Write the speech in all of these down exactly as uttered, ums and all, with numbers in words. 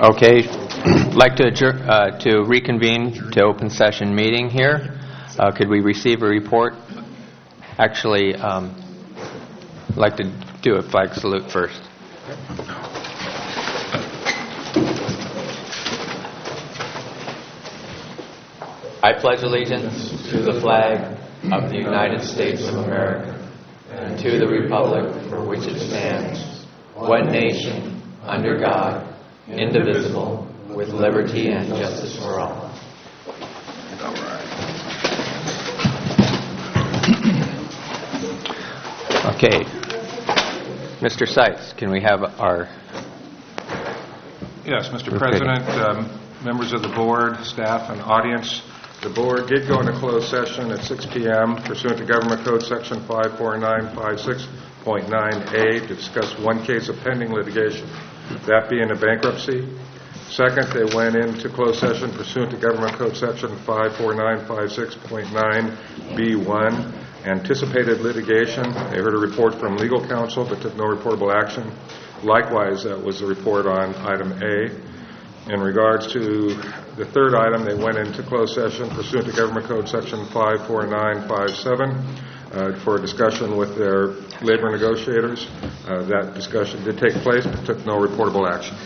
Okay, like to adjourn, uh, to reconvene to open session meeting here. Uh, could we receive a report? Actually, um, I'd like to do a flag salute first. I pledge allegiance to the flag of the United States of America and to the republic for which it stands, one nation, under God, indivisible, with liberty and justice for all. Okay. Mister Seitz, can we have our... Yes, Mister President, um, members of the board, staff, and audience, the board did go into closed session at six p.m. pursuant to Government Code Section five four nine five six point nine A to discuss one case of pending litigation, that being a bankruptcy. Second, they went into closed session pursuant to Government Code Section five four nine five six point nine B one, anticipated litigation. They heard a report from legal counsel but took no reportable action. Likewise, that was a report on item A. In regards to the third item, they went into closed session pursuant to Government Code Section five four nine five seven uh, for a discussion with their labor negotiators. Uh, that discussion did take place but took no reportable action.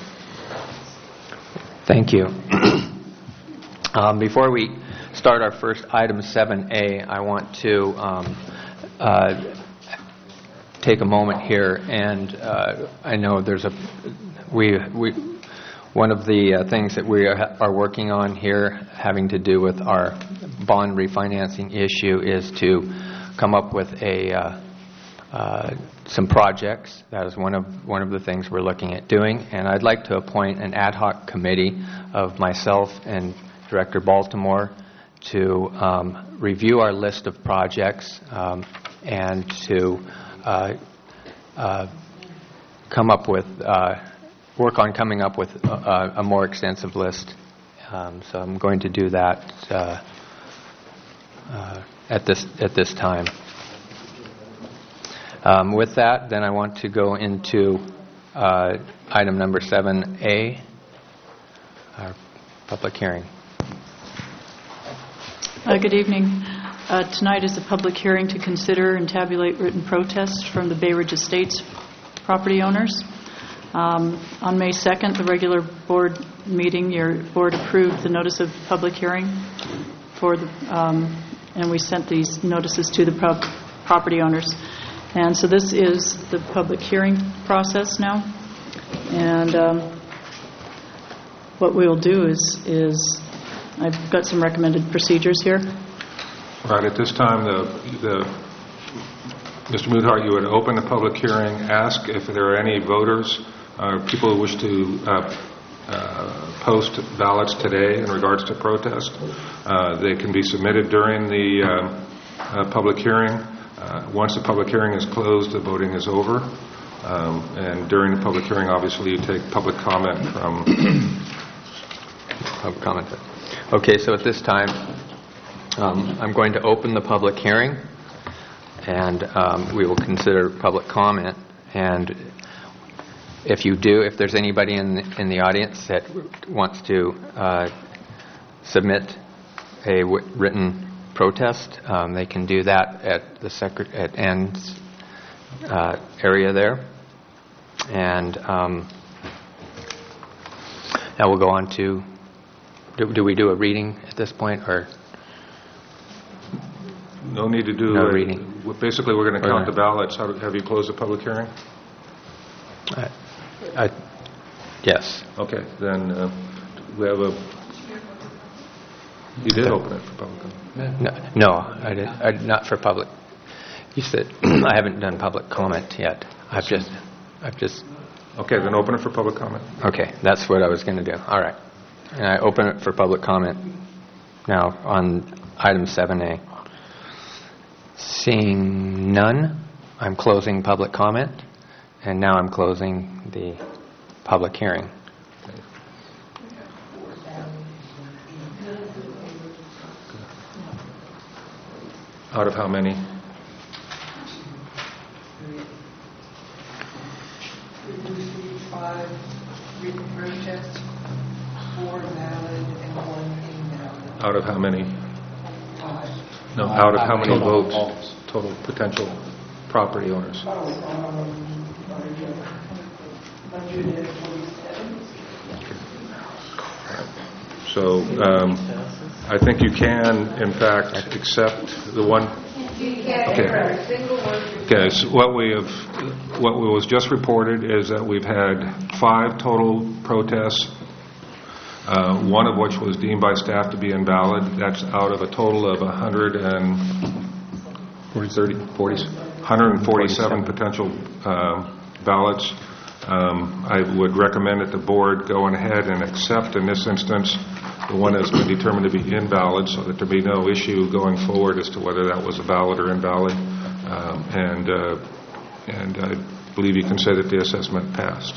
Thank you. um, before we start our first item seven A, I want to um, uh, take a moment here, and uh, I know there's a we we one of the uh, things that we are, are working on here, having to do with our bond refinancing issue, is to come up with a uh, uh, some projects. That is one of one of the things we're looking at doing, and I'd like to appoint an ad hoc committee of myself and Director Baltimore to um, review our list of projects um, and to uh, uh, come up with, uh, work on coming up with a, a more extensive list. Um, so I'm going to do that uh, uh, at this at this time. Um, with that, then I want to go into uh, item number seven A, our public hearing. Uh, good evening. Uh, tonight is a public hearing to consider and tabulate written protests from the Bay Ridge Estates property owners. Um, on May second, the regular board meeting, your board approved the notice of public hearing for the, um, and we sent these notices to the pro- property owners. And so this is the public hearing process now. And um, what we'll do is, is I've got some recommended procedures here. Right. At this time, the, the Mister Muthart, you would open the public hearing, ask if there are any voters, uh, people who wish to uh, uh, post ballots today in regards to protest. Uh, they can be submitted during the uh, uh, public hearing. Uh, once the public hearing is closed, the voting is over. Um, and during the public hearing, obviously, you take public comment from... public comment. Okay, so at this time, um, I'm going to open the public hearing, and um, we will consider public comment. And if you do, if there's anybody in the, in the audience that wants to uh, submit a w- written protest, um, they can do that at the secret at Ann's uh, area there. And um, now we'll go on to. Do, do we do a reading at this point, or no need to do no a reading? Basically, we're going to count the ballots. How do, have you closed the public hearing? I, I, yes. Okay, then uh, we have a. You did okay. open it for public comment. No, no I did. I, not for public. You said I haven't done public comment yet. I've just, I've just. Okay, then open it for public comment. Okay, that's what I was going to do. All right. And I open it for public comment now on item seven A. Seeing none, I'm closing public comment, and now I'm closing the public hearing. Out of how many? five written protests. more valid and one invalid. Out of how many? Five. No, out of how many Total votes? votes. Total potential property owners. Oh, um, one hundred forty-seven. So um, I think you can, in fact, accept the one. You can't Okay. hear a single word. Okay, so what we have, what was just reported is that we've had five total protests, uh, one of which was deemed by staff to be invalid. That's out of a total of one hundred thirty, forty, one hundred forty-seven potential um, ballots. Um, I would recommend that the board go ahead and accept, in this instance, the one that's been determined to be invalid, so that there be no issue going forward as to whether that was a valid or invalid. Um, and uh, and I believe you can say that the assessment passed.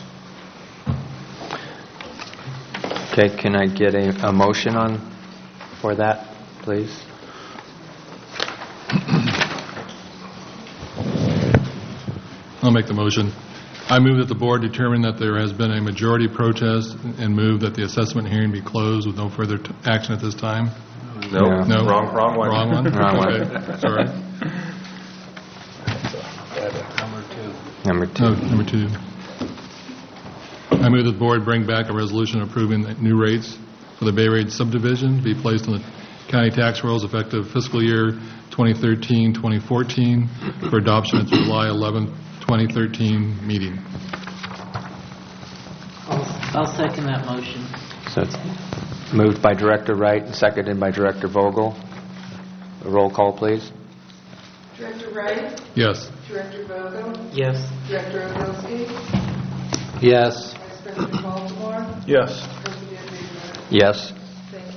Okay, can I get a, a motion on for that, please? I'll make the motion. I move that the board determine that there has been a majority protest and move that the assessment hearing be closed with no further t- action at this time. No, Yeah. No. wrong, wrong one. Wrong one? Wrong one. Okay, sorry. Number two. No, number two. I move that the board bring back a resolution approving the new rates for the Bay Ridge subdivision be placed on the county tax rolls effective fiscal year twenty thirteen twenty fourteen for adoption at the July eleventh, twenty thirteen meeting. I'll, I'll second that motion. So it's moved by Director Wright and seconded by Director Vogel. A roll call, please. Director Wright, Yes. Director Vogel, Yes. Director Ogilvy, Yes. Vice President Baltimore, Yes. President Reamer. Yes. Thank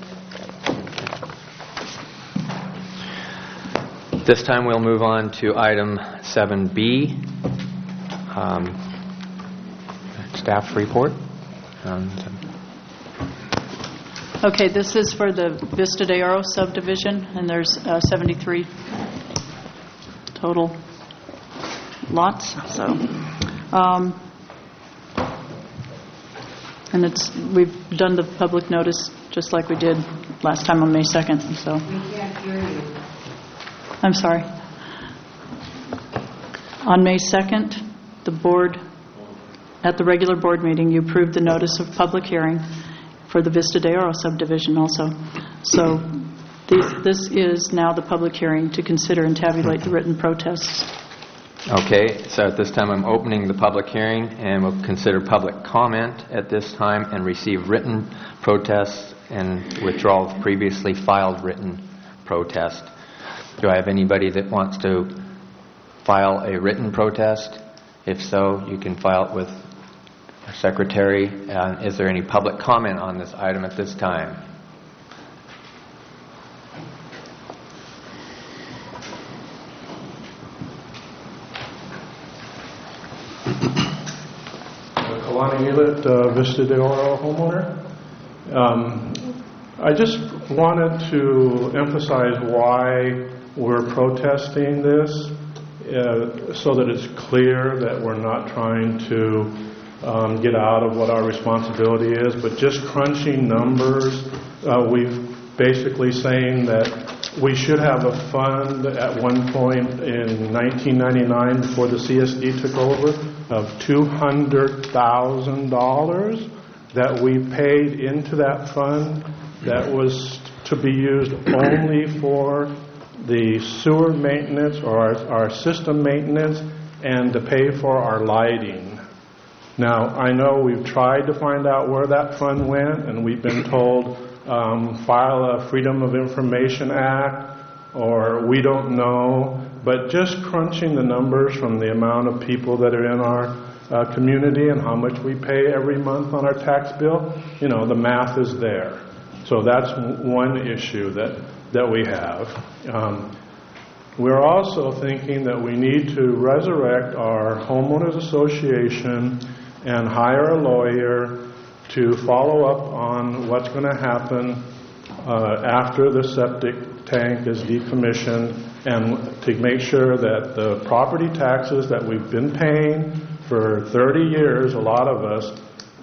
you. This time we'll move on to item seven B, um, staff report. Um, Okay, this is for the Vista de Oro subdivision, and there's uh, seventy-three total lots, so, um, and it's, we've done the public notice just like we did last time on May second, so. We can't hear you. I'm sorry. On May second, the board, at the regular board meeting, you approved the notice of public hearing for the Vista de Oro subdivision also. So these, this is now the public hearing to consider and tabulate the written protests. Okay, so at this time I'm opening the public hearing and we'll consider public comment at this time and receive written protests and withdrawal of previously filed written protest. Do I have anybody that wants to file a written protest? If so, you can file it with our secretary. Uh, is there any public comment on this item at this time? Kalani Elet, uh, Vista de Oro homeowner. Um, I just wanted to emphasize why we're protesting this, uh, so that it's clear that we're not trying to um, get out of what our responsibility is, but just crunching numbers. Uh, we've basically saying that we should have a fund at one point in nineteen ninety-nine, before the C S D took over, of two hundred thousand dollars that we paid into that fund that was to be used only for the sewer maintenance or our, our system maintenance and to pay for our lighting. Now, I know we've tried to find out where that fund went, and we've been told um, file a Freedom of Information Act, or we don't know, but just crunching the numbers from the amount of people that are in our uh, community and how much we pay every month on our tax bill, you know, the math is there. So that's one issue that, that we have. Um, we're also thinking that we need to resurrect our homeowners association and hire a lawyer to follow up on what's going to happen uh, after the septic tank is decommissioned, and to make sure that the property taxes that we've been paying for thirty years, a lot of us,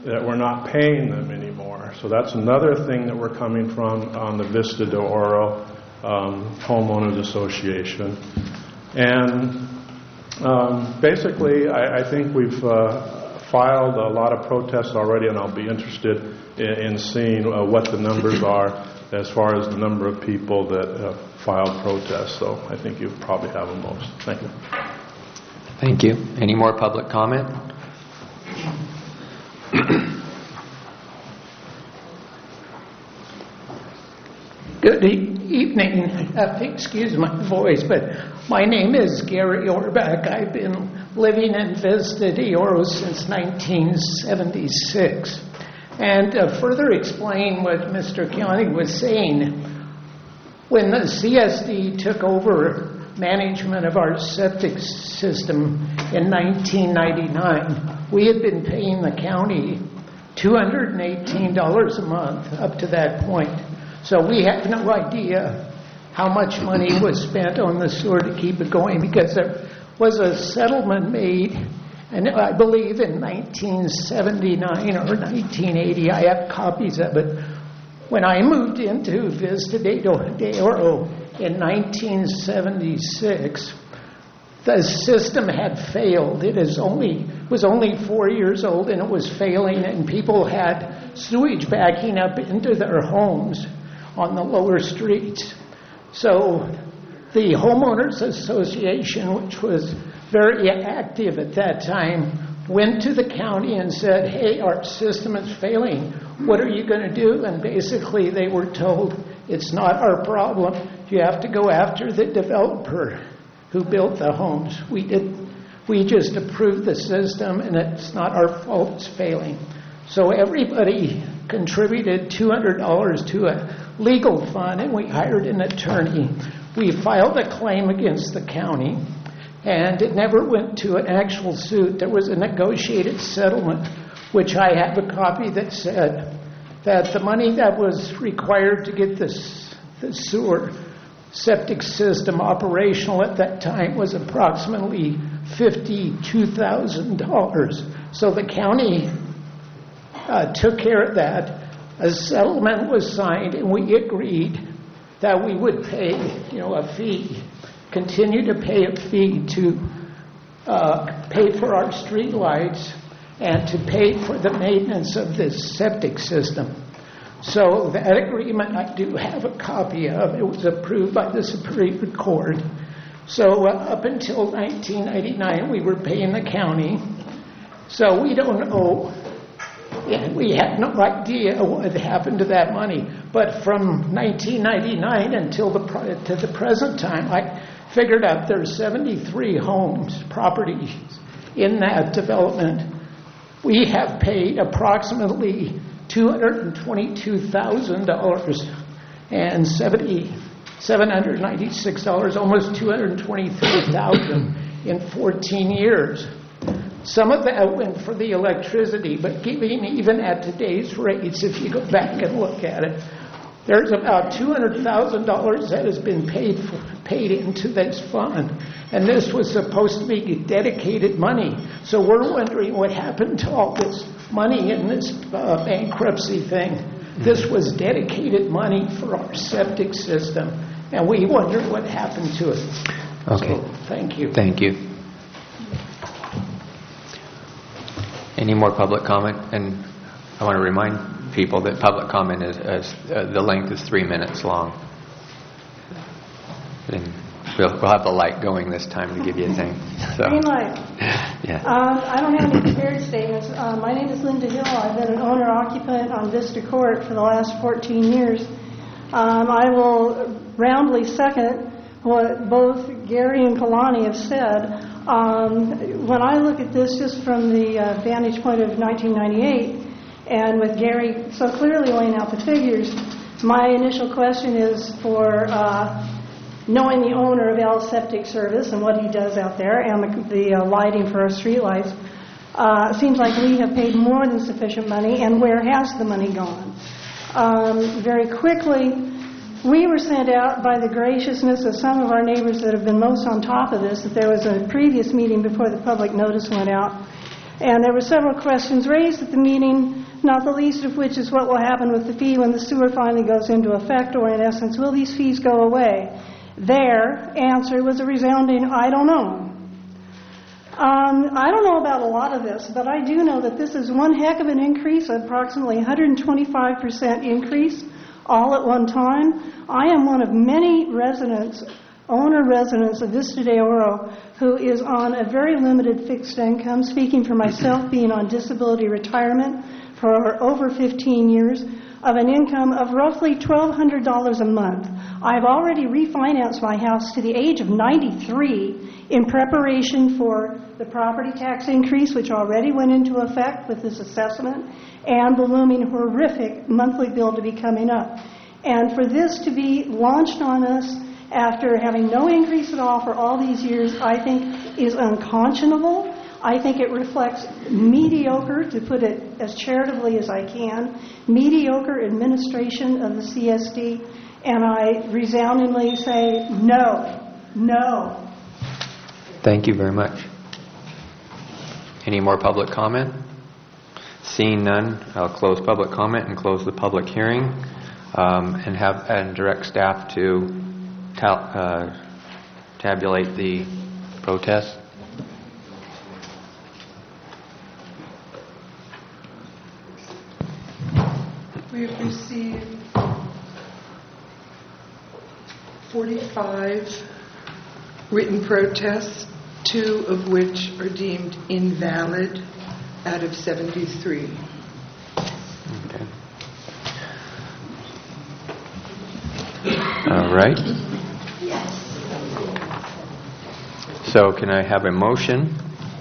that we're not paying them anymore. So that's another thing that we're coming from on the Vista de Oro um, Homeowners Association. And um, basically, I, I think we've uh, filed a lot of protests already, and I'll be interested in, in seeing uh, what the numbers are as far as the number of people that have filed protests. So I think you probably have the most. Thank you. Thank you. Any more public comment? Good e- evening. Uh, excuse my voice, but my name is Gary Orbach. I've been living in Vista de Oro since nineteen seventy-six. And to further explain what Mister Chiani was saying, when the C S D took over management of our septic system in nineteen ninety-nine, we had been paying the county two hundred eighteen dollars a month up to that point. So we have no idea how much money was spent on the sewer to keep it going, because there was a settlement made, and I believe in nineteen seventy-nine or nineteen eighty, I have copies of it. When I moved into Vista de Oro in nineteen seventy-six, the system had failed. It is only was only four years old, and it was failing, and people had sewage backing up into their homes on the lower streets. So the Homeowners Association, which was very active at that time, went to the county and said, hey, our system is failing. What are you going to do? And basically they were told, it's not our problem. You have to go after the developer who built the homes. We did. We just approved the system, and it's not our fault it's failing. So everybody contributed two hundred dollars to a legal fund, and we hired an attorney. We filed a claim against the county, and it never went to an actual suit. There was a negotiated settlement, which I have a copy that said that the money that was required to get this, the sewer septic system operational at that time was approximately fifty-two thousand dollars. So the county uh, took care of that. A settlement was signed, and we agreed that we would pay, you know, a fee, continue to pay a fee to uh, pay for our street lights and to pay for the maintenance of this septic system. So that agreement I do have a copy of. It was approved by the Superior Court. So uh, up until nineteen ninety-nine, we were paying the county. So we don't know. Yeah, we had no idea what had happened to that money. But from nineteen ninety-nine until the to the present time, I figured out there's seventy-three homes, properties in that development. We have paid approximately two hundred twenty-two thousand dollars and seven hundred ninety-six dollars, almost two hundred twenty-three thousand dollars in fourteen years. Some of that went for the electricity, but giving even at today's rates, if you go back and look at it, there's about two hundred thousand dollars that has been paid for, paid into this fund. And this was supposed to be dedicated money. So we're wondering what happened to all this money in this uh, bankruptcy thing. This was dedicated money for our septic system, and we wonder what happened to it. Okay. So, thank you. Thank you. Any more public comment? And I want to remind people that public comment is, is uh, the length is three minutes long. And we'll, we'll have the light going this time to give you a thing. So. Green light. Yeah. Um, I don't have any prepared statements. Uh, my name is Linda Hill. I've been an owner-occupant on Vista Court for the last fourteen years. Um, I will roundly second what both Gary and Kalani have said. Um, when I look at this just from the uh, vantage point of nineteen ninety-eight, and with Gary so clearly laying out the figures, my initial question is for uh, knowing the owner of Al Septic Service and what he does out there, and the, the uh, lighting for our streetlights. Uh, it seems like we have paid more than sufficient money, and where has the money gone? Um, very quickly, we were sent out by the graciousness of some of our neighbors that have been most on top of this, that there was a previous meeting before the public notice went out, And there were several questions raised at the meeting, not the least of which is what will happen with the fee when the sewer finally goes into effect, or in essence, will these fees go away? Their answer was a resounding, I don't know. Um, I don't know about a lot of this, but I do know that this is one heck of an increase, approximately one hundred twenty-five percent increase, all at one time. I am one of many residents, owner residents of Vista de Oro, who is on a very limited fixed income, speaking for myself, being on disability retirement for over fifteen years, of an income of roughly twelve hundred dollars a month. I've already refinanced my house to the age of ninety-three in preparation for the property tax increase, which already went into effect with this assessment, and the looming horrific monthly bill to be coming up. And for this to be launched on us after having no increase at all for all these years, I think is unconscionable. I think it reflects mediocre, to put it as charitably as I can, mediocre administration of the C S D, and I resoundingly say no, no. Thank you very much. Any more public comment? Seeing none, I'll close public comment and close the public hearing, um, and have and direct staff to tal- uh, tabulate the protest. We have received forty-five written protests, two of which are deemed invalid out of seventy-three. Okay. All right. So can I have a motion?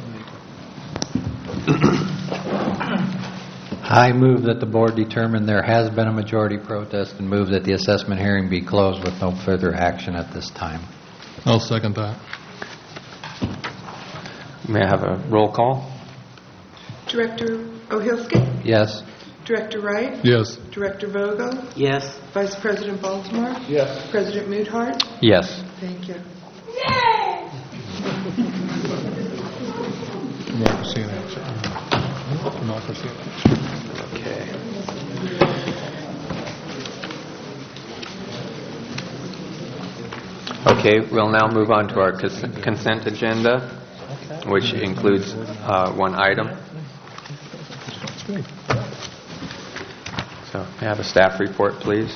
I move that the board determine there has been a majority protest and move that the assessment hearing be closed with no further action at this time. I'll second that. May I have a roll call? Director O'Hilski? Yes. Director Wright? Yes. Director Vogel? Yes. Vice President Baltimore? Yes. President Moodhart? Yes. Thank you. Democracy in action. Democracy in action. Okay. Okay, we'll now move on to our cons- consent agenda, which includes uh, one item. So, may I have a staff report, please?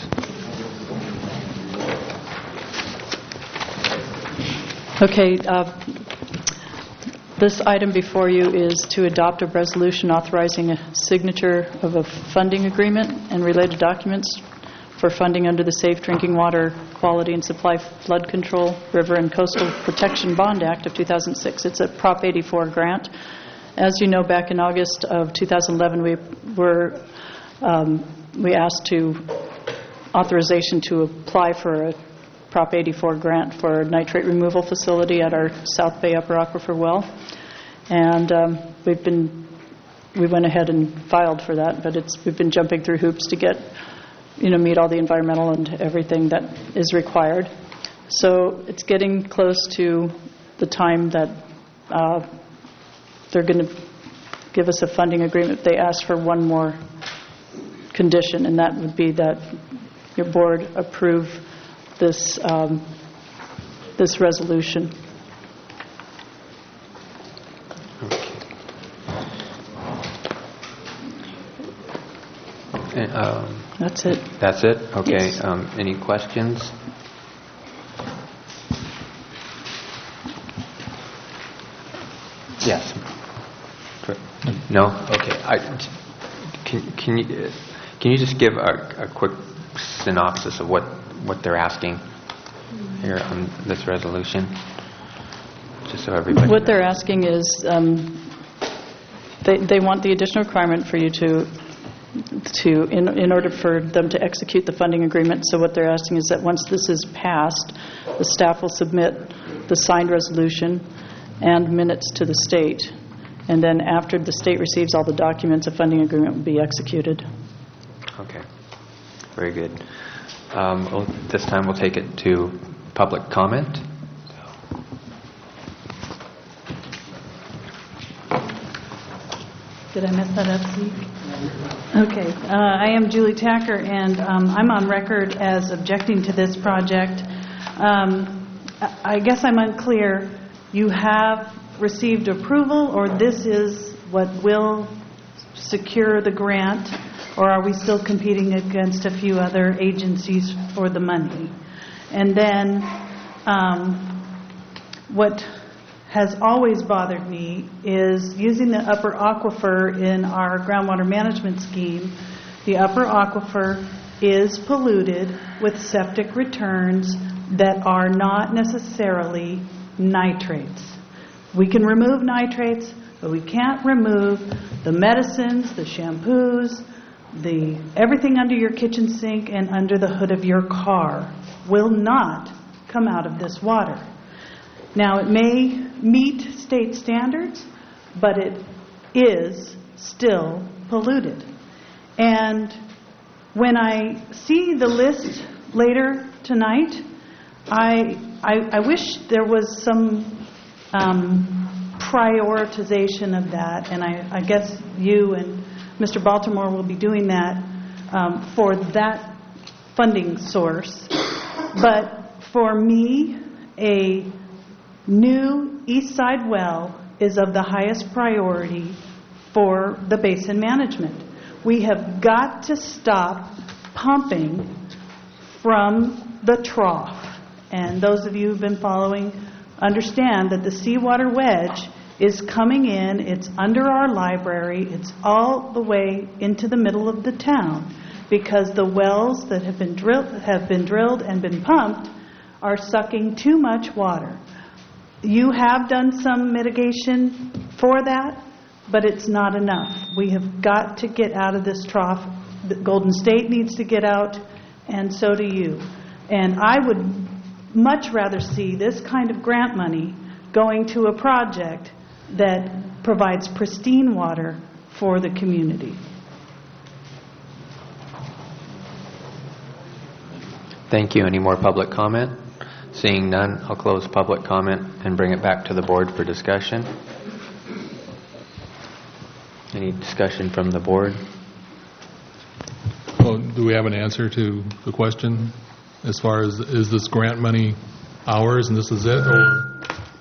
Okay, uh, this item before you is to adopt a resolution authorizing a signature of a funding agreement and related documents for funding under the Safe Drinking Water Quality and Supply Flood Control River and Coastal Protection Bond Act of two thousand six. It's a Prop eighty-four grant. As you know, back in August of two thousand eleven, we were um, we asked to authorization to apply for a Prop eighty-four grant for a nitrate removal facility at our South Bay Upper Aquifer well, and um, we've been we went ahead and filed for that, but it's we've been jumping through hoops to get you know meet all the environmental and everything that is required. So it's getting close to the time that uh, they're going to give us a funding agreement. They asked for one more condition, and that would be that your board approve this um, this resolution. Okay. Um, That's it. That's it? Okay. Yes. Um, any questions? Yes. No? Okay. I, can, can you can you just give a, a quick synopsis of what, what they're asking here on this resolution? Just so everybody What knows. they're asking is um, they they want the additional requirement for you to to in in order for them to execute the funding agreement. So what they're asking is that once this is passed, the staff will submit the signed resolution and minutes to the state. And then after the state receives all the documents, a funding agreement will be executed. Okay. Very good. Um, well, this time we'll take it to public comment. Did I mess that up, Zeke? Okay. Uh, I am Julie Tacker, and um, I'm on record as objecting to this project. Um, I I guess I'm unclear. You have received approval, or this is what will secure the grant, or are we still competing against a few other agencies for the money? And then um, what has always bothered me is using the upper aquifer in our groundwater management scheme. The upper aquifer is polluted with septic returns that are not necessarily nitrates. We can remove nitrates, but we can't remove the medicines, the shampoos, the everything under your kitchen sink and under the hood of your car will not come out of this water. Now, it may meet state standards, but it is still polluted. And when I see the list later tonight, I, I, I wish there was some um, prioritization of that, and I, I guess you and Mister Baltimore will be doing that um, for that funding source. But for me, a new east side well is of the highest priority for the basin management. We have got to stop pumping from the trough. And those of you who've been following understand that the seawater wedge is coming in, it's under our library, it's all the way into the middle of the town because the wells that have been drilled, have been drilled and been pumped are sucking too much water. You have done some mitigation for that, but it's not enough. We have got to get out of this trough. The Golden State needs to get out, and so do you. And I would much rather see this kind of grant money going to a project that provides pristine water for the community. Thank you. Any more public comment? Seeing none, I'll close public comment and bring it back to the board for discussion. Any discussion from the board? Well, do we have an answer to the question as far as, is this grant money ours and this is it? Or?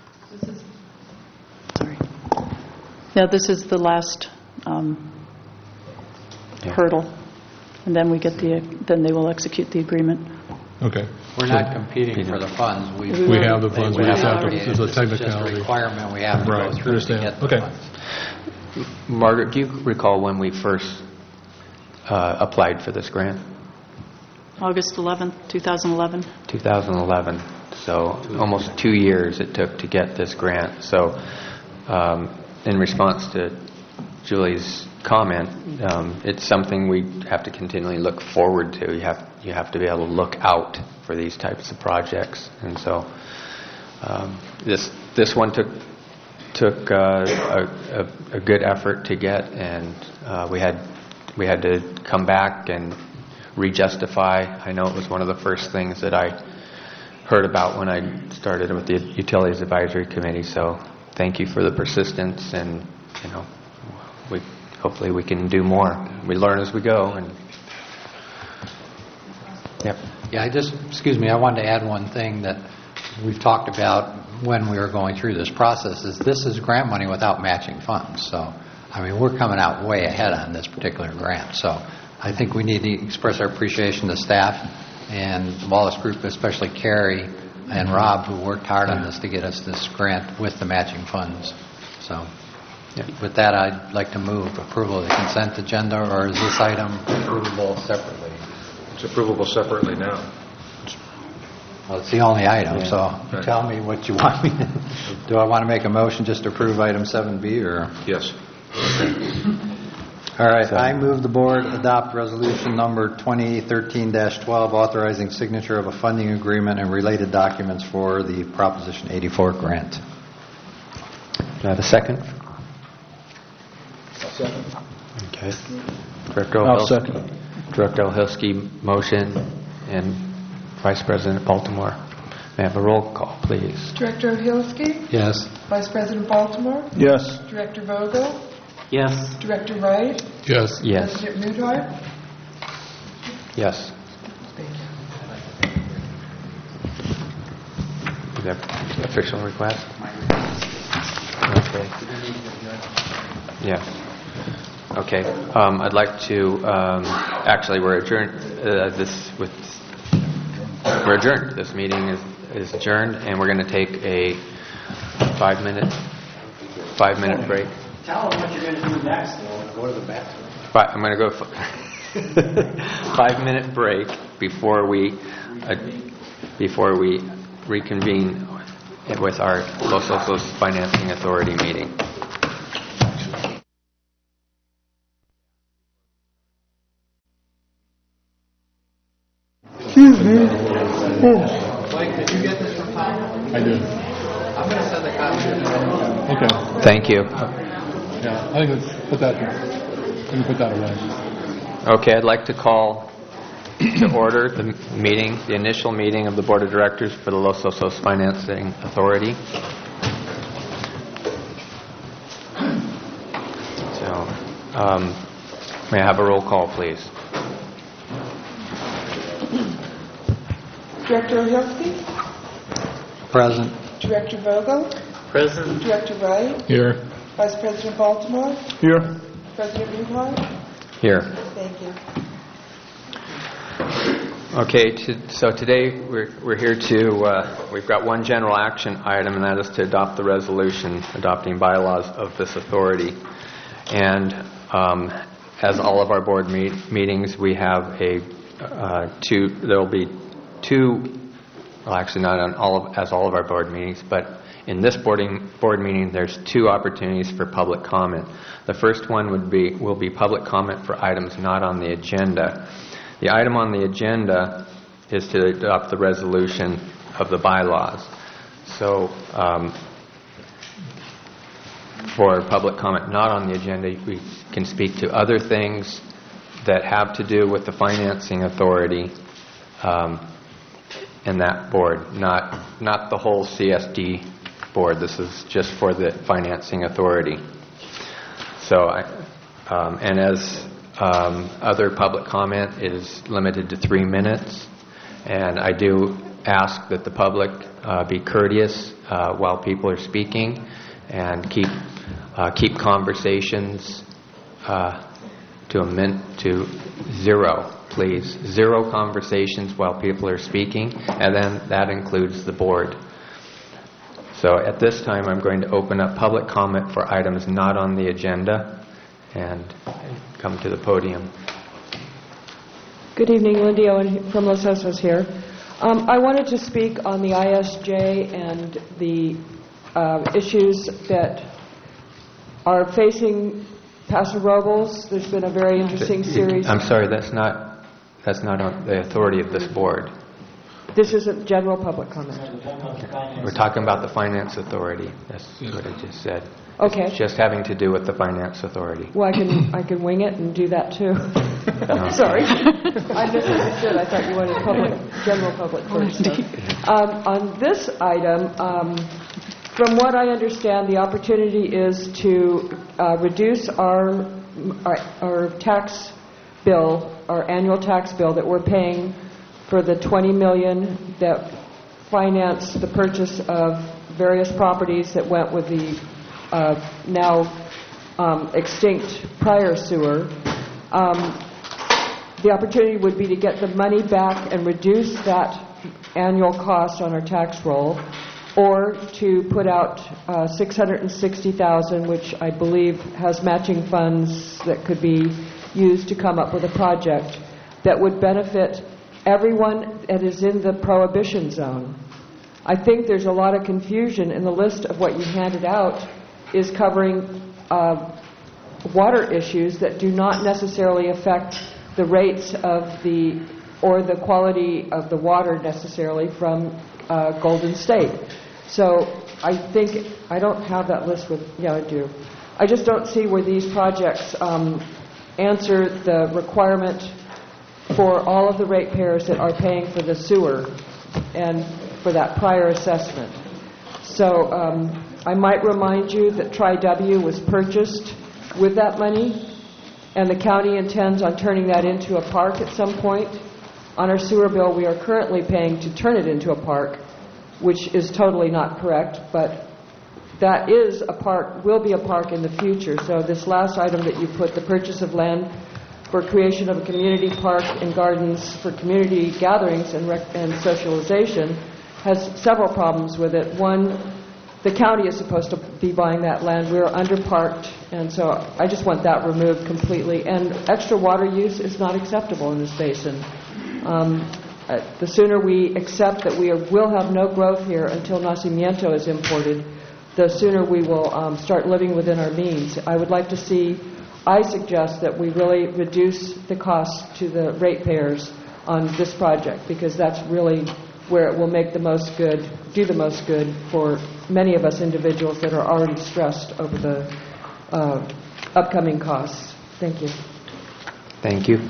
Sorry. No, this is the last um, Yeah. hurdle, and then we get the, then they will execute the agreement. Okay. We're not competing for the funds. We We have the funds. We we just have to, already- there's a This is just a technicality. requirement we have to Right, go through to understand. get the Okay. funds. Margaret, do you recall when we first uh, applied for this grant? August eleventh, two thousand eleven. two thousand eleven. So almost two years it took to get this grant. So um, in response to Julie's comment, um, it's something we have to continually look forward to. You have you have to be able to look out for these types of projects. And so um, this this one took took uh, a, a, a good effort to get, and uh, we had we had to come back and re-justify. I know it was one of the first things that I heard about when I started with the Utilities Advisory Committee. So thank you for the persistence, and you know, we hopefully we can do more. We learn as we go. And yep. Yeah, I just, excuse me, I wanted to add one thing that we've talked about when we were going through this process, is this is grant money without matching funds. So, I mean, we're coming out way ahead on this particular grant. So I think we need to express our appreciation to staff and Wallace Group, especially Carrie and Rob, who worked hard on this to get us this grant with the matching funds. So yeah. With that, I'd like to move approval of the consent agenda, or is this item approvable separately? It's approvable separately now. Well, it's the only item, Yeah. so Right. tell me what you want me to... Do I want to make a motion just to approve item seven B, or... Yes. All right, I move the board adopt resolution number twenty thirteen dash twelve authorizing signature of a funding agreement and related documents for the Proposition eighty-four grant. Do I have a second? Second. Okay. Director I'll Olhilsky. second. Director Olhilsky, motion, and Vice President Baltimore. May I have a roll call, please? Director O'Hilsky? Yes. Vice President Baltimore? Yes. Director Vogel? Yes. Director Wright? Yes. Yes. President Rudart? Yes. Thank you. Is that official request? Okay. Yeah. Okay. Um, I'd like to, um, actually, we're adjourned, uh, this, with, we're adjourned. This meeting is, is adjourned, and we're going to take a five-minute, five-minute break. Tell them what you're going to do next, though. Go to the bathroom. But I'm going to go f- five-minute break before we uh, before we reconvene with our Los Osos Financing Authority meeting. Mike, did you get this from Tom? I did. I'm going to send the copy. Okay. Thank you. Yeah, I think let's put that, let me put that away. Okay, I'd like to call to order the meeting, the initial meeting of the Board of Directors for the Los Osos Financing Authority. So, um, may I have a roll call, please? Director Ohielsky? Present. Director Vogel? Present. Director Wright? Here. Vice President Baltimore? Here. President Rudart? Here. Thank you. Okay, to, so today we're, we're here to, uh, we've got one general action item, and that is to adopt the resolution adopting bylaws of this authority. And um, as all of our board meet, meetings, we have a uh, two, there will be two, well actually not on all of, as all of our board meetings, but in this boarding, board meeting there's two opportunities for public comment. The first one would be, will be public comment for items not on the agenda. The item on the agenda is to adopt the resolution of the bylaws. So um, for public comment not on the agenda, we can speak to other things that have to do with the financing authority um, and that board, not, not the whole C S D board. This is just for the financing authority. So, I, um, and as Um, other public comment is limited to three minutes, and I do ask that the public uh, be courteous uh, while people are speaking and keep uh, keep conversations uh, to a min to zero, please. Zero conversations while people are speaking, and then that includes the board. So at this time, I'm going to open up public comment for items not on the agenda, and come to the podium. Good evening, Lindy Owen from Los Osos here. Um, I wanted to speak on the I S J and the uh, issues that are facing Paso Robles. There's been a very interesting series. I'm sorry, that's not that's not on the authority of this board. This isn't general public comment. We're talking about the finance authority. That's what I just said. Okay. It's just having to do with the finance authority. Well, I can I can wing it and do that too. Sorry, I misunderstood. I thought you wanted public, general public first. So. Um, on this item, um, from what I understand, the opportunity is to uh, reduce our, our our tax bill, our annual tax bill that we're paying for the twenty million that financed the purchase of various properties that went with the uh, now um, extinct prior sewer. Um, the opportunity would be to get the money back and reduce that annual cost on our tax roll, or to put out uh, six hundred sixty thousand dollars, which I believe has matching funds that could be used to come up with a project that would benefit everyone that is in the prohibition zone. I think there's a lot of confusion in the list of what you handed out is covering uh, water issues that do not necessarily affect the rates of the, or the quality of the water necessarily from uh, Golden State. So I think, I don't have that list with, yeah I do. I just don't see where these projects um, answer the requirement for all of the ratepayers that are paying for the sewer and for that prior assessment. So um, I might remind you that Tri-W was purchased with that money, and the county intends on turning that into a park at some point. On our sewer bill, we are currently paying to turn it into a park, which is totally not correct, but that is a park, will be a park in the future. So this last item that you put, the purchase of land for creation of a community park and gardens for community gatherings and, rec- and socialization, has several problems with it. One, the county is supposed to be buying that land. We are underparked, and so I just want that removed completely. And extra water use is not acceptable in this basin. Um, uh, the sooner we accept that we are, will have no growth here until nacimiento is imported, the sooner we will um, start living within our means. I would like to see, I suggest that we really reduce the cost to the ratepayers on this project, because that's really where it will make the most good, do the most good for many of us individuals that are already stressed over the uh, upcoming costs. Thank you. Thank you.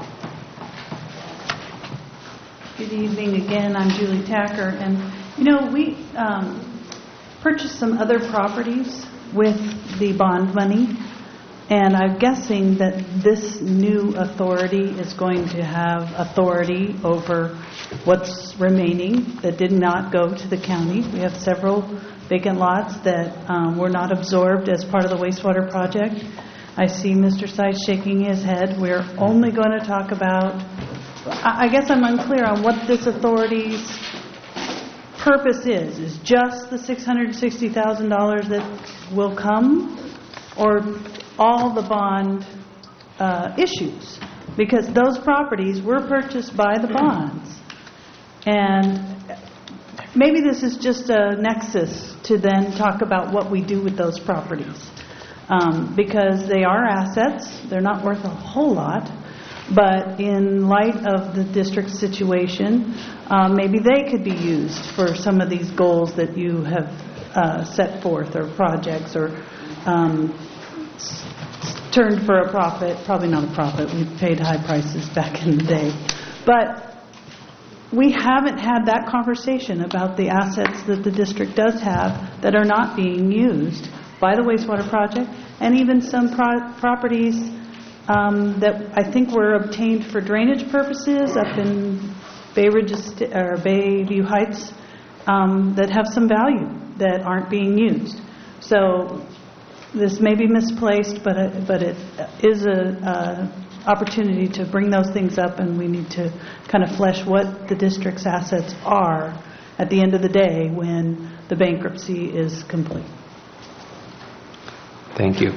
Good evening again. I'm Julie Tacker. And, you know, we um, purchased some other properties with the bond money. And I'm guessing that this new authority is going to have authority over what's remaining that did not go to the county. We have several vacant lots that um, were not absorbed as part of the wastewater project. I see Mister Seitz shaking his head. We're only going to talk about, I guess I'm unclear on what this authority's purpose is. Is just the six hundred sixty thousand dollars that will come, or all the bond uh, issues? Because those properties were purchased by the bonds. And maybe this is just a nexus to then talk about what we do with those properties. Um, because they are assets, they're not worth a whole lot, but in light of the district's situation, um, maybe they could be used for some of these goals that you have uh, set forth, or projects, or um, s- turned for a profit. Probably not a profit. We paid high prices back in the day. But we haven't had that conversation about the assets that the district does have that are not being used by the wastewater project, and even some pro- properties um, that I think were obtained for drainage purposes up in Bay Ridge Est- or Bayview Heights um, that have some value that aren't being used. So this may be misplaced, but it, but it is a, a opportunity to bring those things up, and we need to kind of flesh what the district's assets are at the end of the day when the bankruptcy is complete. Thank you.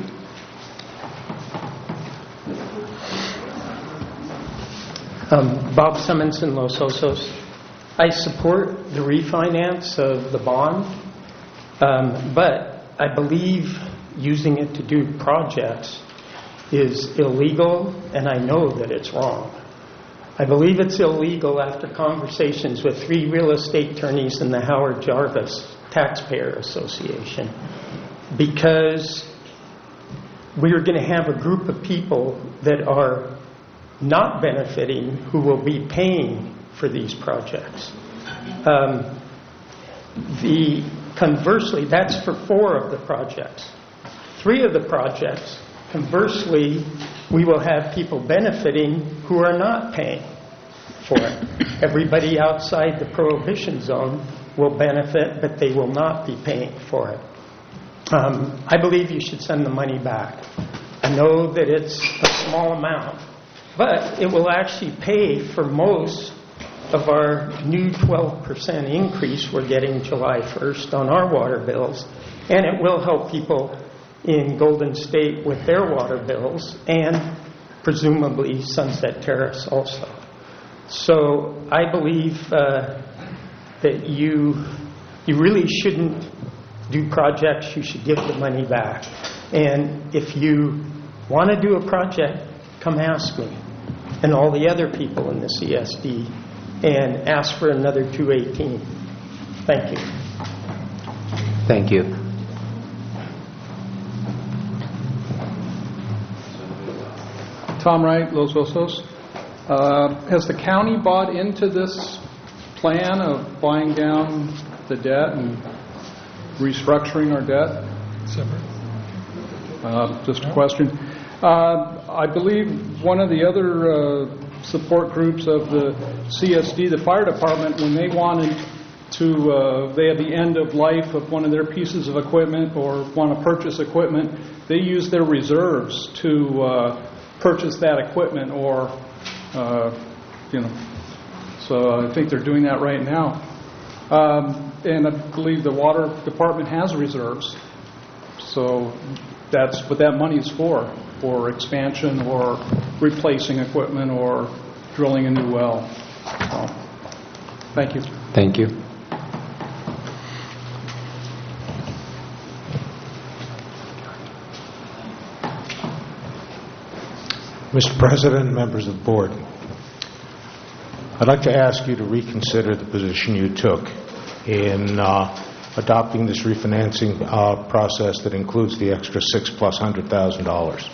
Um, Bob Simonson, Los Osos. I support the refinance of the bond, um, but I believe using it to do projects is illegal, and I know that it's wrong. I believe it's illegal after conversations with three real estate attorneys in the Howard Jarvis Taxpayer Association, because we're going to have a group of people that are not benefiting who will be paying for these projects. Um, the conversely, that's for four of the projects. Three of the projects, conversely, we will have people benefiting who are not paying for it. Everybody outside the prohibition zone will benefit, but they will not be paying for it. Um, I believe you should send the money back. I know that it's a small amount, but it will actually pay for most of our new twelve percent increase we're getting July first on our water bills, and it will help people in Golden State with their water bills, and presumably Sunset Terrace also. So I believe uh, that you you really shouldn't do projects. You should give the money back. And if you want to do a project, come ask me and all the other people in the C S D, and ask for another two eighteen. Thank you. Thank you. Tom Wright, Los Osos. Uh, has the county bought into this plan of buying down the debt and restructuring our debt? Separate. Uh, Just a question. Uh, I believe one of the other uh, support groups of the C S D, the fire department, when they wanted to, uh, they had the end of life of one of their pieces of equipment or want to purchase equipment, they use their reserves to uh, purchase that equipment or, uh, you know, so I think they're doing that right now. Um, and I believe the water department has reserves. So that's what that money is for, for expansion or replacing equipment or drilling a new well. So, thank you. Thank you. Mister President, members of the board, I'd like to ask you to reconsider the position you took in uh, adopting this refinancing uh, process that includes the extra six plus hundred thousand dollars.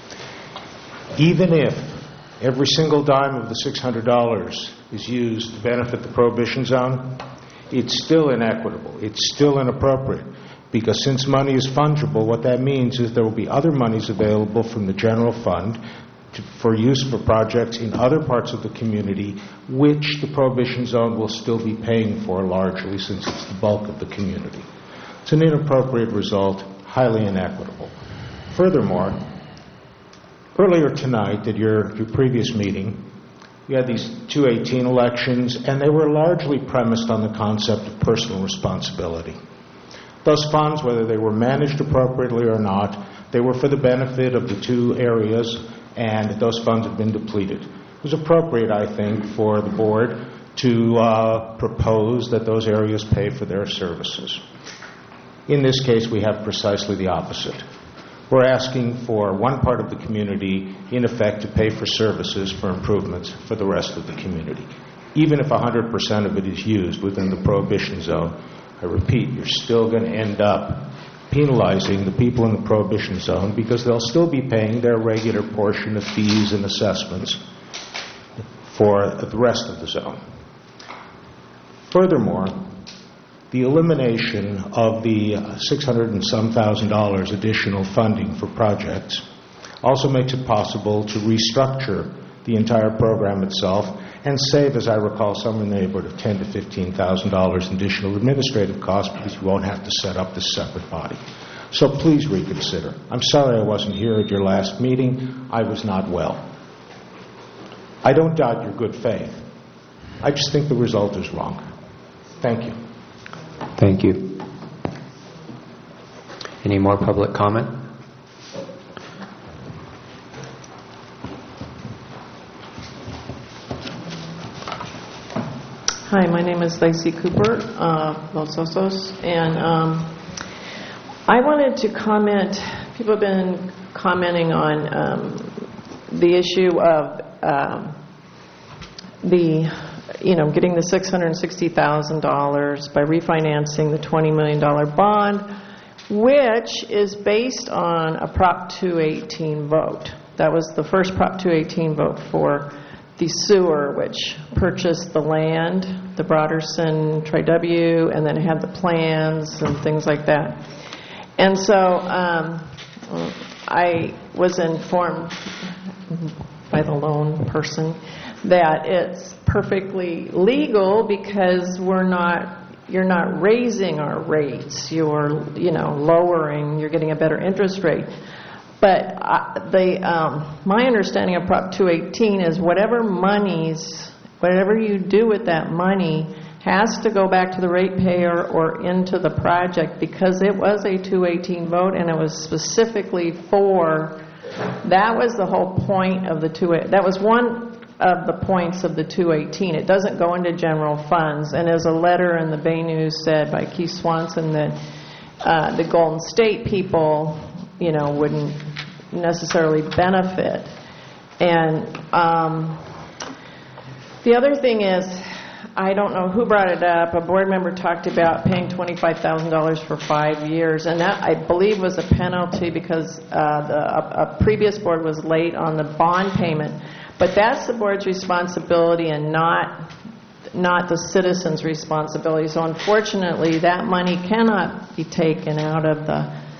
Even if every single dime of the six hundred dollars is used to benefit the prohibition zone, it's still inequitable. It's still inappropriate. Because since money is fungible, what that means is there will be other monies available from the general fund to, for use for projects in other parts of the community, which the prohibition zone will still be paying for largely, since it's the bulk of the community. It's an inappropriate result, highly inequitable. Furthermore, earlier tonight at your, your previous meeting, you had these two eighteen elections, and they were largely premised on the concept of personal responsibility. Those funds, whether they were managed appropriately or not, they were for the benefit of the two areas, and those funds have been depleted. It was appropriate, I think, for the board to uh, propose that those areas pay for their services. In this case, we have precisely the opposite. We're asking for one part of the community, in effect, to pay for services for improvements for the rest of the community. Even if one hundred percent of it is used within the prohibition zone, I repeat, you're still going to end up penalizing the people in the prohibition zone because they'll still be paying their regular portion of fees and assessments for the rest of the zone. Furthermore, the elimination of the six hundred and some thousand dollars additional funding for projects also makes it possible to restructure the entire program itself and save, as I recall, somewhere in the neighborhood of ten to fifteen thousand dollars in additional administrative costs because you won't have to set up this separate body. So please reconsider. I'm sorry I wasn't here at your last meeting. I was not well. I don't doubt your good faith. I just think the result is wrong. Thank you. Thank you. Any more public comment? Hi, my name is Lacey Cooper, uh, Los Osos, and um, I wanted to comment. People have been commenting on um, the issue of um, the, you know, getting the six hundred sixty thousand dollars by refinancing the twenty million dollars bond, which is based on a Prop two eighteen vote. That was the first Prop two eighteen vote for the sewer, which purchased the land, the Broderson Tri-W, and then it had the plans and things like that. And so um, I was informed by the loan person that it's perfectly legal because we're not, you're not raising our rates, you're, you know, lowering, you're getting a better interest rate. But uh, the, um, my understanding of Prop two eighteen is whatever monies, whatever you do with that money has to go back to the ratepayer or into the project because it was a two eighteen vote and it was specifically for, that was the whole point of the two, that was one of the points of the two eighteen. It doesn't go into general funds. And as a letter in the Bay News said by Keith Swanson that uh, the Golden State people, you know, wouldn't necessarily benefit. And um, the other thing is, I don't know who brought it up, a board member talked about paying twenty-five thousand dollars for five years, and that, I believe, was a penalty because uh, the, a, a previous board was late on the bond payment. But that's the board's responsibility and not not the citizens' responsibility. So unfortunately, that money cannot be taken out of the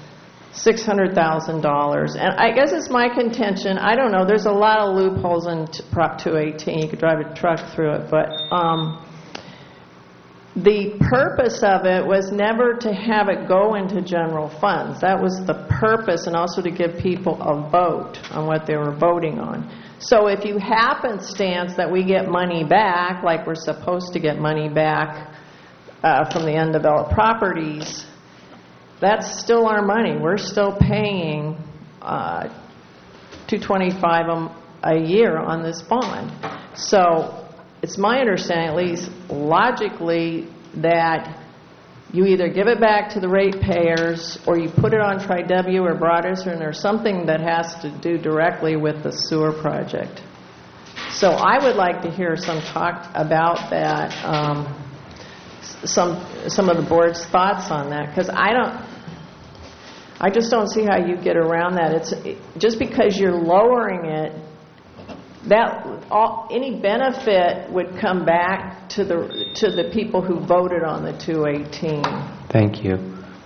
six hundred thousand dollars. And I guess it's my contention, I don't know, there's a lot of loopholes in t- Prop two eighteen. You could drive a truck through it, but um, the purpose of it was never to have it go into general funds. That was the purpose, and also to give people a vote on what they were voting on. So if you happenstance that we get money back, like we're supposed to get money back uh, from the undeveloped properties, that's still our money. We're still paying uh, two hundred twenty-five dollars a year on this bond. So it's my understanding, at least logically, that you either give it back to the ratepayers or you put it on Tri W or Broadus, and there's something that has to do directly with the sewer project. So I would like to hear some talk about that, um, some some of the board's thoughts on that, because I don't. I just don't see how you get around that. It's just because you're lowering it, that all, any benefit would come back to the to the people who voted on the two eighteen. Thank you.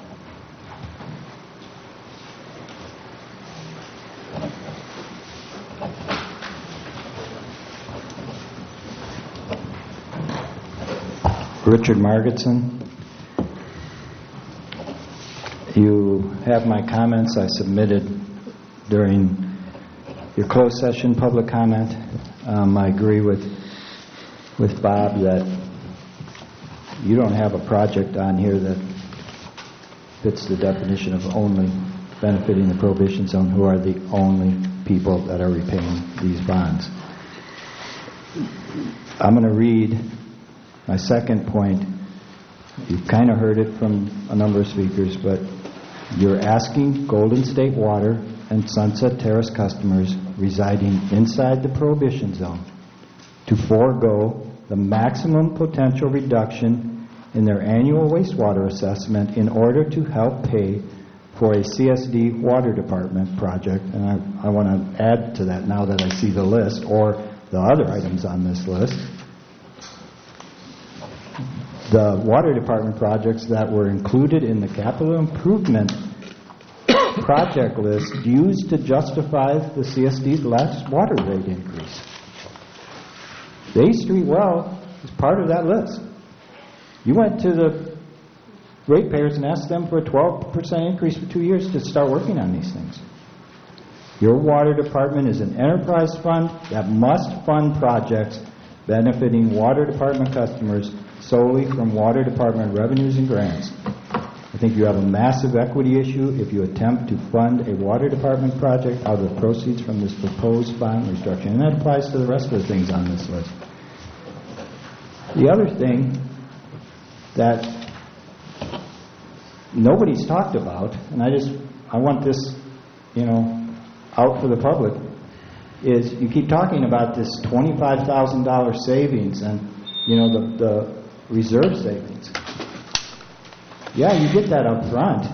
Richard Margetson. You have my comments I submitted during your closed session public comment. Um, I agree with with Bob that you don't have a project on here that fits the definition of only benefiting the Prohibition Zone, who are the only people that are repaying these bonds. I'm going to read my second point. You've kind of heard it from a number of speakers, but you're asking Golden State Water and Sunset Terrace customers residing inside the Prohibition Zone to forego the maximum potential reduction in their annual wastewater assessment in order to help pay for a C S D Water Department project. And I, I want to add to that now that I see the list, or the other items on this list. The Water Department projects that were included in the capital improvement project list used to justify the C S D's last water rate increase. The eighth Street well is part of that list. You went to the ratepayers and asked them for a twelve percent increase for two years to start working on these things. Your water department is an enterprise fund that must fund projects benefiting water department customers solely from water department revenues and grants. I think you have a massive equity issue if you attempt to fund a water department project out of the proceeds from this proposed bond restructuring. And that applies to the rest of the things on this list. The other thing that nobody's talked about, and I just, I want this, you know, out for the public, is you keep talking about this twenty-five thousand dollars savings and, you know, the, the reserve savings. Yeah, you get that up front.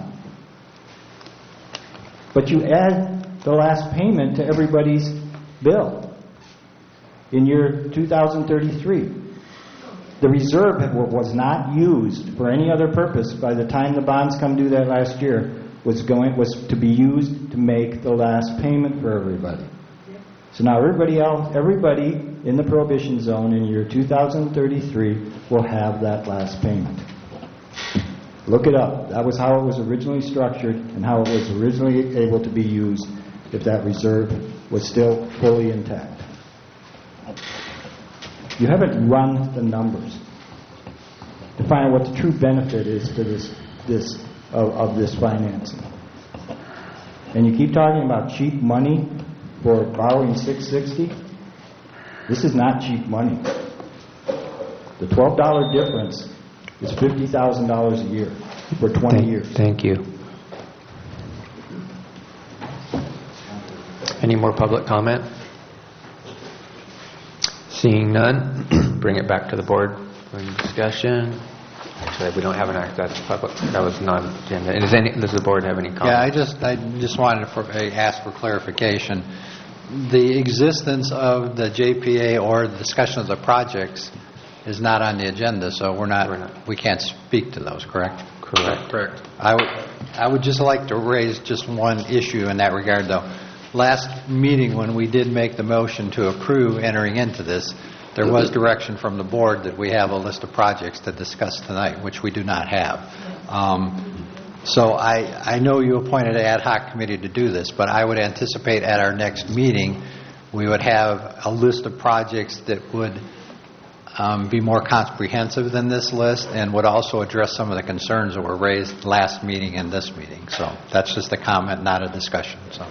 But you add the last payment to everybody's bill in year two thousand thirty-three. The reserve was not used for any other purpose by the time the bonds come due that last year. Was going was to be used to make the last payment for everybody. So now everybody else, everybody in the Prohibition Zone in year two thousand thirty-three will have that last payment. Look it up. That was how it was originally structured and how it was originally able to be used if that reserve was still fully intact. You haven't run the numbers to find out what the true benefit is to this this of, of this financing. And you keep talking about cheap money for borrowing six hundred sixty dollars. This is not cheap money. The twelve dollars difference is fifty thousand dollars a year for twenty thank, years. Thank you. Any more public comment? Seeing none, bring it back to the board for discussion. Actually, we don't have an act. That's public. That was non-agenda. Does, any, does the board have any comments? Yeah, I just I just wanted to for, ask for clarification. The existence of the J P A or the discussion of the projects is not on the agenda, so we're not, we're not. we can't speak to those. Correct? Correct. Correct. I would, I would just like to raise just one issue in that regard, though. Last meeting, when we did make the motion to approve entering into this, there was direction from the board that we have a list of projects to discuss tonight, which we do not have. Um, so I, I know you appointed an ad hoc committee to do this, but I would anticipate at our next meeting we would have a list of projects that would um, be more comprehensive than this list and would also address some of the concerns that were raised last meeting and this meeting. So that's just a comment, not a discussion. So.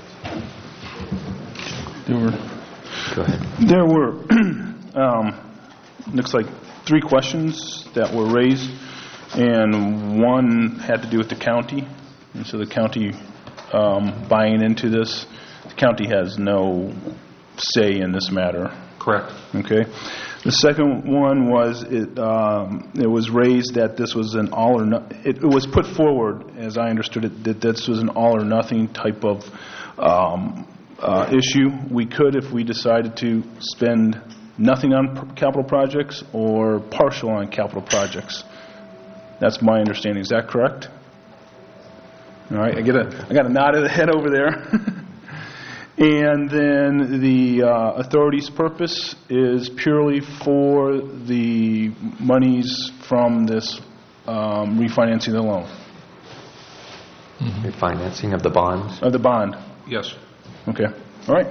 There were, Go ahead. There were, um, looks like three questions that were raised, and one had to do with the county. And so the county um, buying into this, the county has no say in this matter. Correct. Okay. The second one was it, um, it was raised that this was an all or no, it, it was put forward, as I understood it, that this was an all or nothing type of um, uh, issue. We could, if we decided to spend nothing on capital projects or partial on capital projects. That's my understanding. Is that correct? All right. I get a I got a nod of the head over there. And then the uh, authority's purpose is purely for the monies from this um, refinancing the loan. Mm-hmm. Refinancing of the bonds? Of the bond. Yes. Okay. All right.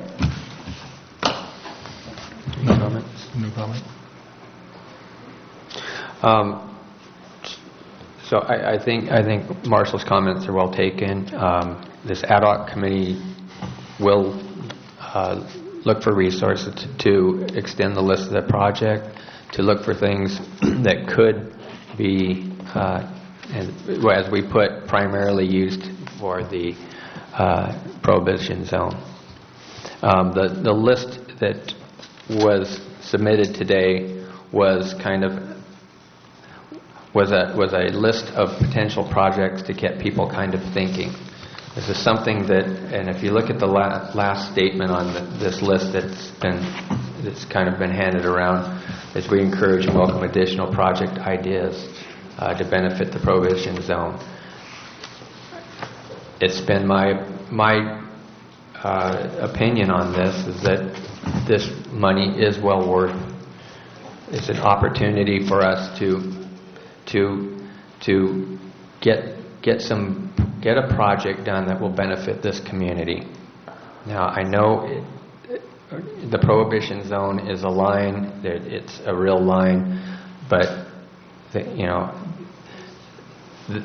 No comments? No comment. Um, so I, I think I think Marshall's comments are well taken. Um, this ad hoc committee will uh, look for resources to, to extend the list of the project, to look for things that could be, uh, and, as we put, primarily used for the uh, prohibition zone. Um, the, the list that was submitted today was kind of was a was a list of potential projects to get people kind of thinking. This is something that, and if you look at the la last statement on the, this list that's been, that's kind of been handed around, is we encourage and welcome additional project ideas uh, to benefit the prohibition zone. It's been my my uh, opinion on this is that this money is well worth. It's an opportunity for us to to to get get some. get a project done that will benefit this community. Now, I know it, it, the prohibition zone is a line, that it's a real line, but the, you know, the,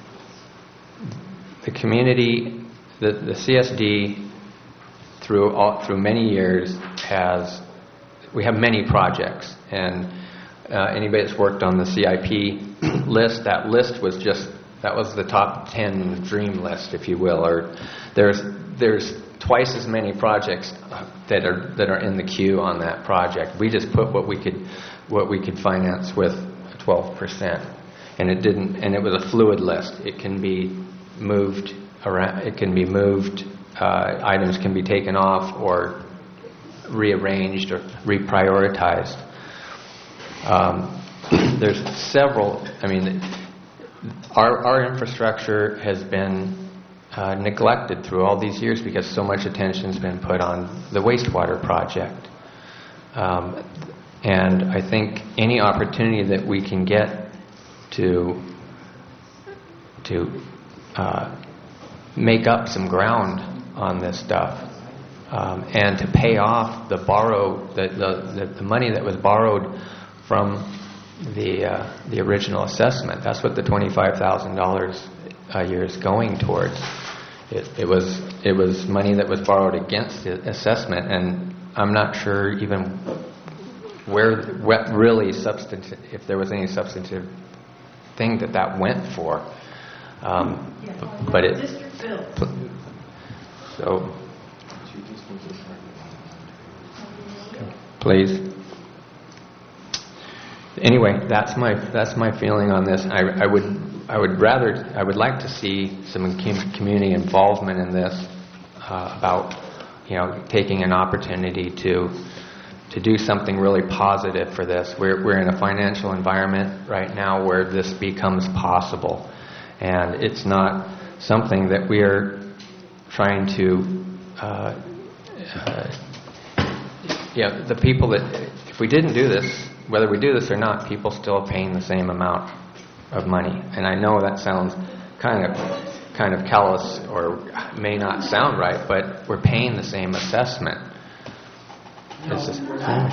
the community, the, the C S D, through all, through many years has, we have many projects, and uh, anybody that's worked on the C I P list, that list was just That was the top ten dream list, if you will. Or there's there's twice as many projects that are that are in the queue on that project. We just put what we could what we could finance with twelve percent, and it didn't. And it was a fluid list. It can be moved around. It can be moved. Uh, items can be taken off or rearranged or reprioritized. Um, there's several. I mean. Our, our infrastructure has been uh, neglected through all these years because so much attention has been put on the wastewater project. Um, and I think any opportunity that we can get to to uh, make up some ground on this stuff um, and to pay off the borrow the, the, the money that was borrowed from the uh, the original assessment. That's what the twenty-five thousand dollars a year is going towards. It, it was it was money that was borrowed against the assessment, and I'm not sure even where what really substantive, if there was any substantive thing that that went for. Um, yeah, but it so please. Anyway, that's my that's my feeling on this. I, I would I would rather I would like to see some community involvement in this uh, about you know taking an opportunity to to do something really positive for this. We're we're in a financial environment right now where this becomes possible, And it's not something that we are trying to, uh, uh, yeah, the people that, if we didn't do this, whether we do this or not, people still are paying the same amount of money. And I know that sounds kind of kind of callous or may not sound right, but we're paying the same assessment. This is,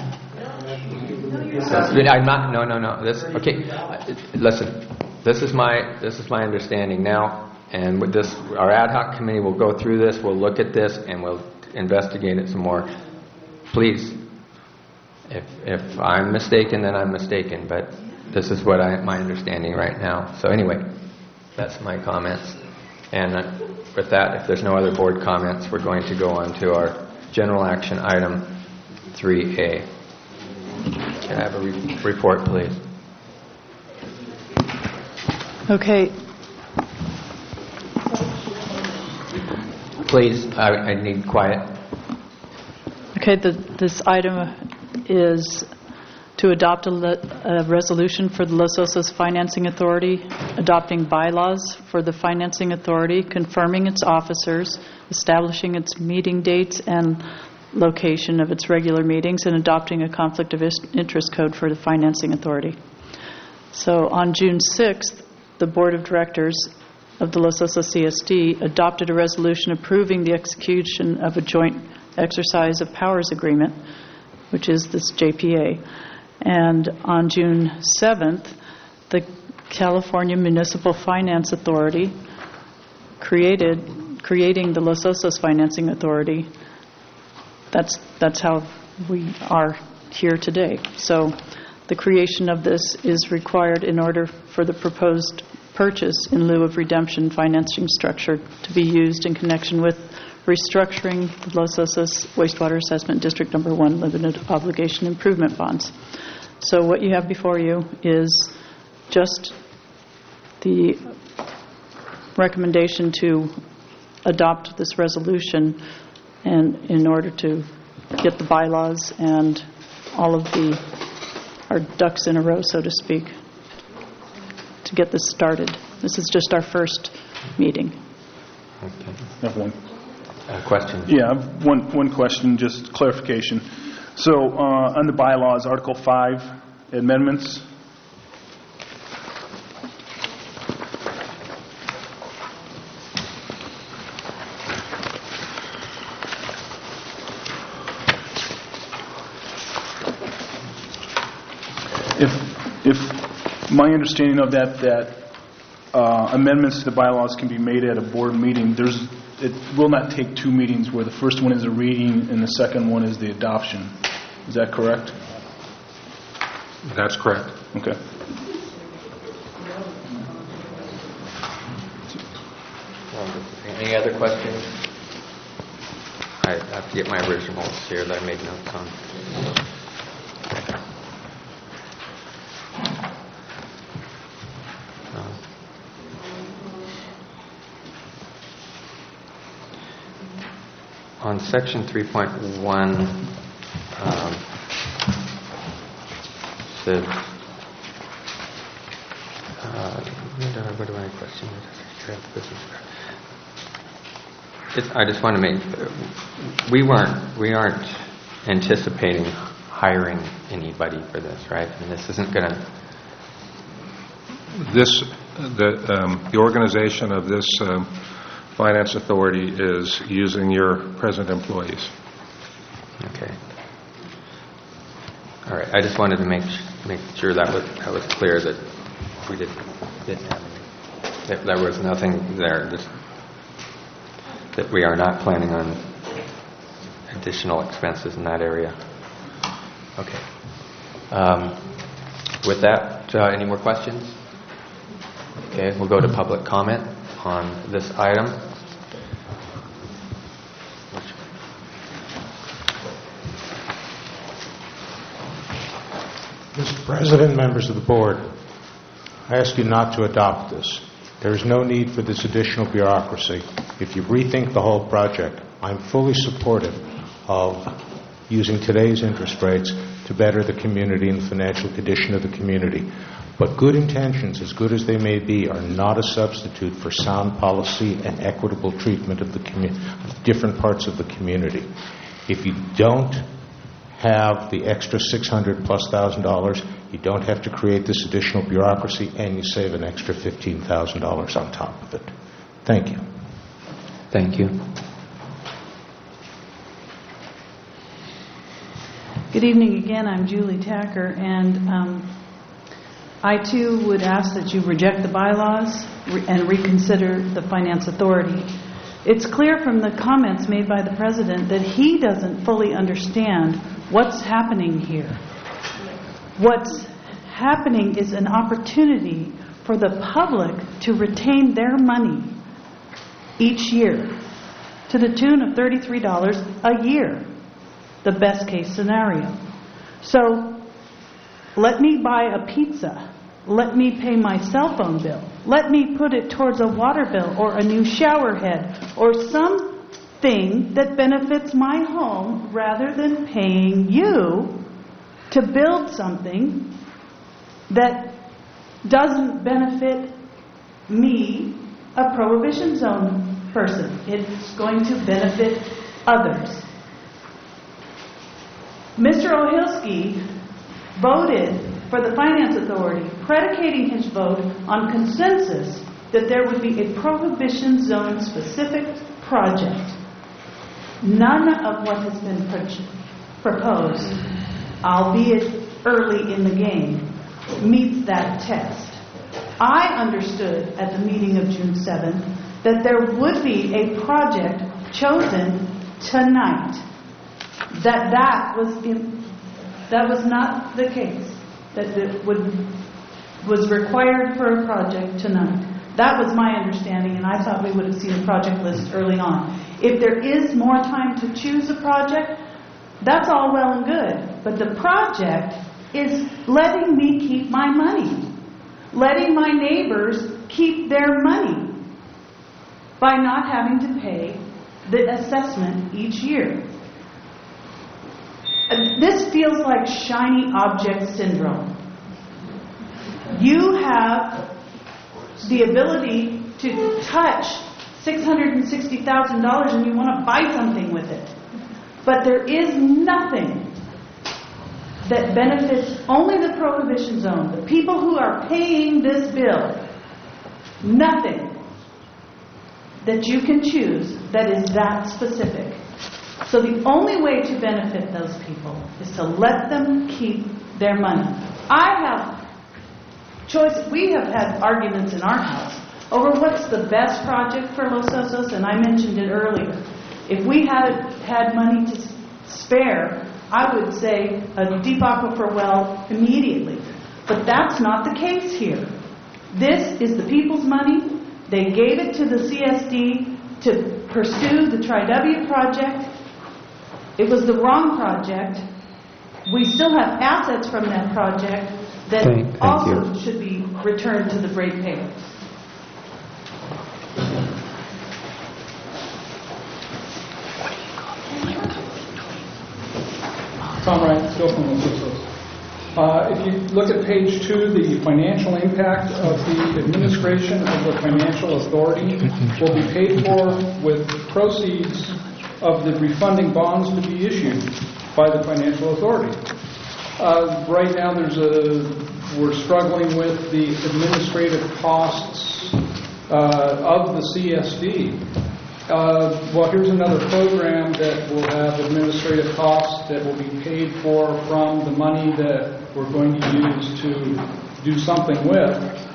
I'm not, no, no, no. This, okay, listen, this is my, this is my understanding now, and with this, our ad hoc committee will go through this, we'll look at this, and we'll investigate it some more. Please, if, if I'm mistaken, then I'm mistaken, but this is what I, my understanding right now. So anyway, that's my comments. And uh, with that, if there's no other board comments, we're going to go on to our general action item three A. Can I have a re report, please? Okay. Please, I, I need quiet. Okay, the, this item is to adopt a, le a resolution for the Los Osos Financing Authority, adopting bylaws for the Financing Authority, confirming its officers, establishing its meeting dates and location of its regular meetings, and adopting a conflict of interest code for the Financing Authority. So on June sixth, the Board of Directors of the Los Osos C S D adopted a resolution approving the execution of a joint exercise of powers agreement, which is this J P A. And on June seventh, the California Municipal Finance Authority created, creating the Los Osos Financing Authority. That's, that's how we are here today. So the creation of this is required in order for the proposed purchase in lieu of redemption financing structure to be used in connection with restructuring the Los Osos Wastewater Assessment District Number One Limited Obligation Improvement Bonds. So what you have before you is just the recommendation to adopt this resolution, and in order to get the bylaws and all of the our ducks in a row, so to speak, to get this started. This is just our first meeting. Okay. I have one. Uh, question? Yeah, I have one, one question, just clarification. So uh, on the bylaws, Article five, amendments. If, if my understanding of that, that uh, amendments to the bylaws can be made at a board meeting, there's, it will not take two meetings where the first one is a reading and the second one is the adoption. Is that correct? That's correct. Okay. Any other questions? I have to get my originals here that I made notes on. Uh, on section three point one, um, said, uh, what do I question? It's, I just want to make, we weren't, we aren't anticipating hiring anybody for this, right? And this isn't going to. This, the, um, the organization of this um, finance authority is using your present employees. Okay. All right. I just wanted to make make sure that was that was clear, that we didn't didn't have any, that there was nothing there. Just that we are not planning on additional expenses in that area. Okay. Um, with that, uh, any more questions? Okay, we'll go to public comment on this item. Mister President, members of the board, I ask you not to adopt this. There is no need for this additional bureaucracy. If you rethink the whole project, I'm fully supportive of using today's interest rates to better the community and the financial condition of the community. But good intentions, as good as they may be, are not a substitute for sound policy and equitable treatment of the commu- of different parts of the community. If you don't have the extra six hundred plus thousand dollars, you don't have to create this additional bureaucracy, and you save an extra fifteen thousand dollars on top of it. Thank you. Thank you. Good evening again. I'm Julie Tacker, and um, I too would ask that you reject the bylaws re- and reconsider the Finance Authority. It's clear from the comments made by the President that he doesn't fully understand what's happening here. What's happening is an opportunity for the public to retain their money each year to the tune of thirty-three dollars a year, the best case scenario. So let me buy a pizza. Let me pay my cell phone bill. Let me put it towards a water bill or a new shower head or something that benefits my home rather than paying you to build something that doesn't benefit me, a prohibition zone person. It's going to benefit others. Mister Ohilsky voted for the Finance Authority, predicating his vote on consensus that there would be a prohibition zone specific project. None of what has been pro- proposed, albeit early in the game, meets that test. I understood at the meeting of June seventh that there would be a project chosen tonight. That that was in, that was not the case. That it would was required for a project tonight. That was my understanding, and I thought we would have seen a project list early on. If there is more time to choose a project, that's all well and good. But the project is letting me keep my money, letting my neighbors keep their money by not having to pay the assessment each year. This feels like shiny object syndrome. You have the ability to touch six hundred sixty thousand dollars and you want to buy something with it. But there is nothing that benefits only the prohibition zone, the people who are paying this bill. Nothing that you can choose that is that specific. So the only way to benefit those people is to let them keep their money. I have choice. We have had arguments in our house over what's the best project for Los Osos, and I mentioned it earlier. If we had had money to spare, I would say a deep aquifer well immediately. But that's not the case here. This is the people's money. They gave it to the C S D to pursue the Tri-W project. It was the wrong project. We still have assets from that project that Thank, thank also you. should be returned to the ratepayers. Tom Wright, still from Los Osos. Uh, If you look at page two, the financial impact of the administration of the financial authority will be paid for with proceeds of the refunding bonds to be issued by the financial authority. Uh, right now, there's a we're struggling with the administrative costs uh, of the C S D. Uh, well, here's another program that will have administrative costs that will be paid for from the money that we're going to use to do something with.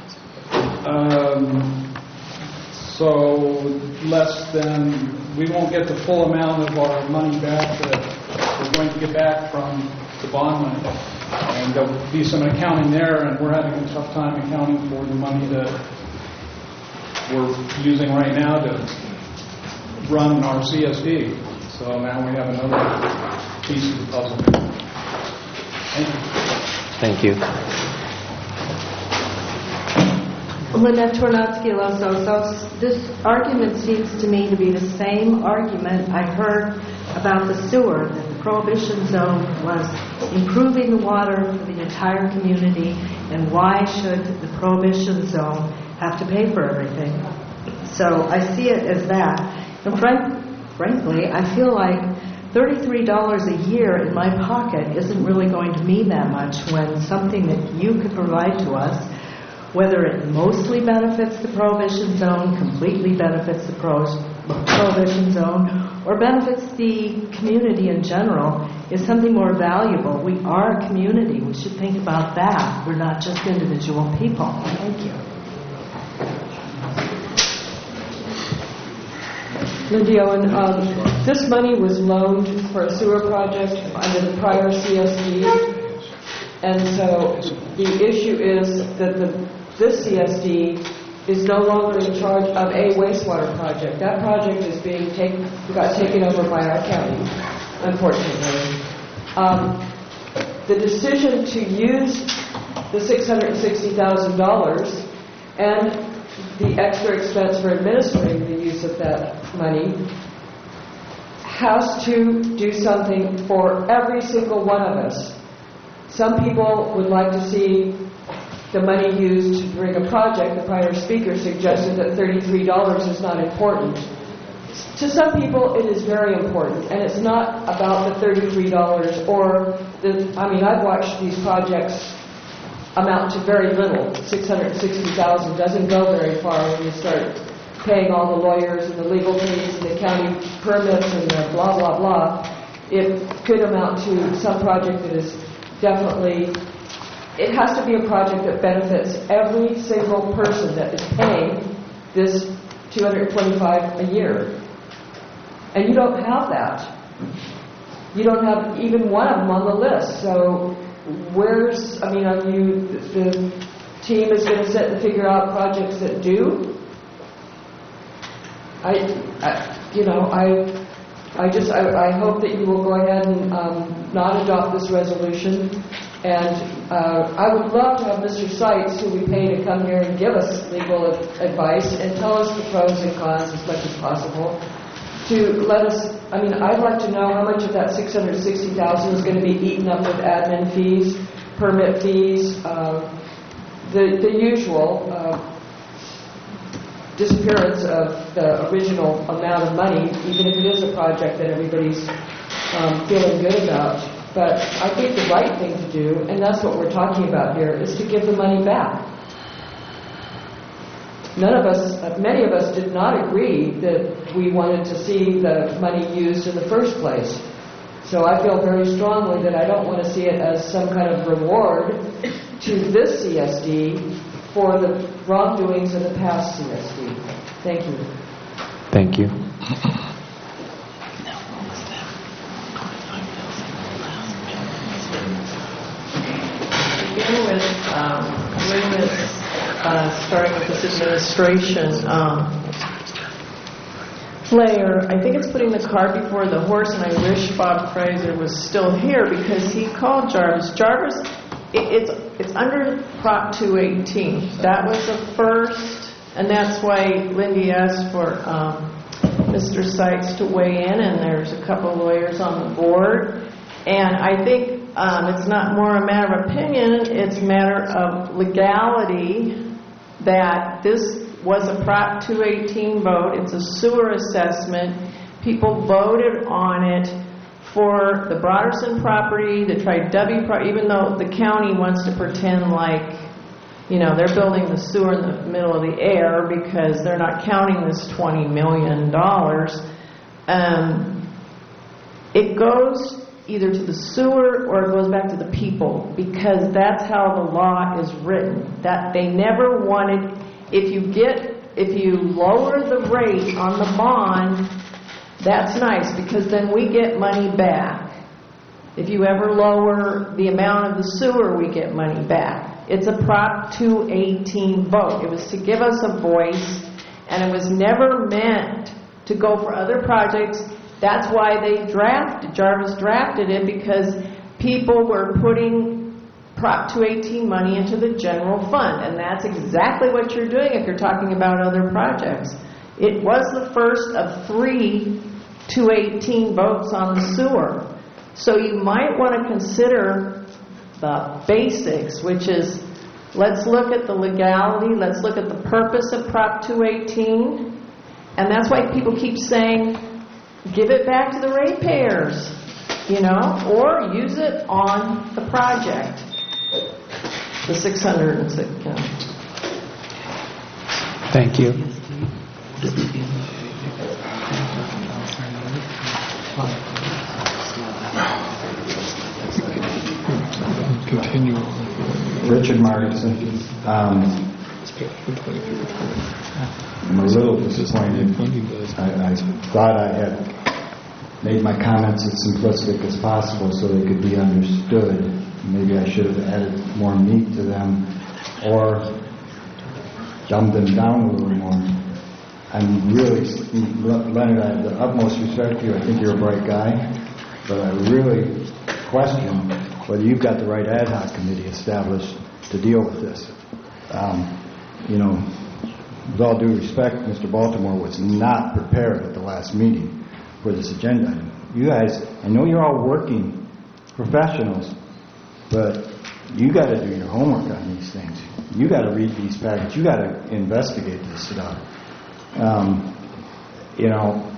Um, so less than, we won't get the full amount of our money back that we're going to get back from the bond money. And there'll be some accounting there, and we're having a tough time accounting for the money that we're using right now to run our C S D. So now we have another piece of the puzzle. Thank you. Thank you. Lynette Tornatsky, Los Osos. This argument seems to me to be the same argument I heard about the sewer, that the prohibition zone was improving the water for the entire community, and why should the prohibition zone have to pay for everything? So I see it as that. And frank, frankly, I feel like thirty-three dollars a year in my pocket isn't really going to mean that much when something that you could provide to us, whether it mostly benefits the prohibition zone, completely benefits the pro- prohibition zone, or benefits the community in general, is something more valuable. We are a community. We should think about that. We're not just individual people. Thank you. Lindy Owen, um, this money was loaned for a sewer project under the prior C S D, and so the issue is that the, this C S D is no longer in charge of a wastewater project. That project is being taken, got taken over by our county, unfortunately. Um, the decision to use the six hundred sixty thousand dollars and the extra expense for administering the use of that money has to do something for every single one of us. Some people would like to see the money used to bring a project. The prior speaker suggested that thirty-three dollars is not important. To some people, it is very important, and it's not about the thirty-three dollars or the, I mean, I've watched these projects amount to very little. six hundred sixty thousand dollars doesn't go very far when you start paying all the lawyers and the legal fees and the county permits and the blah, blah, blah. It could amount to some project that is definitely, it has to be a project that benefits every single person that is paying this two hundred twenty-five dollars a year. And you don't have that. You don't have even one of them on the list. So where's, I mean, are you, the team is going to sit and figure out projects that do? I, I you know, I I just, I, I hope that you will go ahead and um, not adopt this resolution. And uh, I would love to have Mister Seitz, who we pay to come here and give us legal advice and tell us the pros and cons as much as possible, to let us, I mean, I'd like to know how much of that six hundred sixty thousand dollars is going to be eaten up with admin fees, permit fees, uh, the, the usual uh, disappearance of the original amount of money, even if it is a project that everybody's um, feeling good about. But I think the right thing to do, and that's what we're talking about here, is to give the money back. None of us, many of us did not agree that we wanted to see the money used in the first place. So I feel very strongly that I don't want to see it as some kind of reward to this C S D for the wrongdoings of the past C S D. Thank you. Thank you. Begin with, um, with uh, starting with this administration. Um, Flair, I think it's putting the cart before the horse, and I wish Bob Fraser was still here because he called Jarvis. Jarvis, it, it's it's under Prop two eighteen. That was the first, and that's why Lindy asked for um, Mister Seitz to weigh in, and there's a couple of lawyers on the board. And I think um, it's not more a matter of opinion, it's a matter of legality that this was a Prop two eighteen vote. It's a sewer assessment. People voted on it for the Broderson property, the Tri-W property, even though the county wants to pretend like, you know, they're building the sewer in the middle of the air because they're not counting this twenty million dollars. Um, it goes either to the sewer or it goes back to the people because that's how the law is written. That they never wanted, if you get, if you lower the rate on the bond, that's nice because then we get money back. If you ever lower the amount of the sewer, we get money back. It's a Prop two eighteen vote. It was to give us a voice, and it was never meant to go for other projects. That's why they drafted, Jarvis drafted it, because people were putting Prop two eighteen money into the general fund, and that's exactly what you're doing if you're talking about other projects. It was the first of three two eighteen votes on the sewer. So you might want to consider the basics, which is, let's look at the legality, let's look at the purpose of Prop two eighteen, and that's why people keep saying, give it back to the ratepayers, you know, or use it on the project, the six hundred six. You know. Thank you. Continue. Richard Martinson. Um, I'm a little disappointed. I, I thought I had made my comments as simplistic as possible so they could be understood. Maybe I should have added more meat to them or dumbed them down a little more. I'm really, Leonard, I have the utmost respect for you. I think you're a bright guy, but I really question whether you've got the right ad hoc committee established to deal with this. Um, you know, with all due respect, Mister Baltimore was not prepared at the last meeting for this agenda item. You guys, I know you're all working professionals, but you got to do your homework on these things. You got to read these packets. You got to investigate this stuff. Um, you know,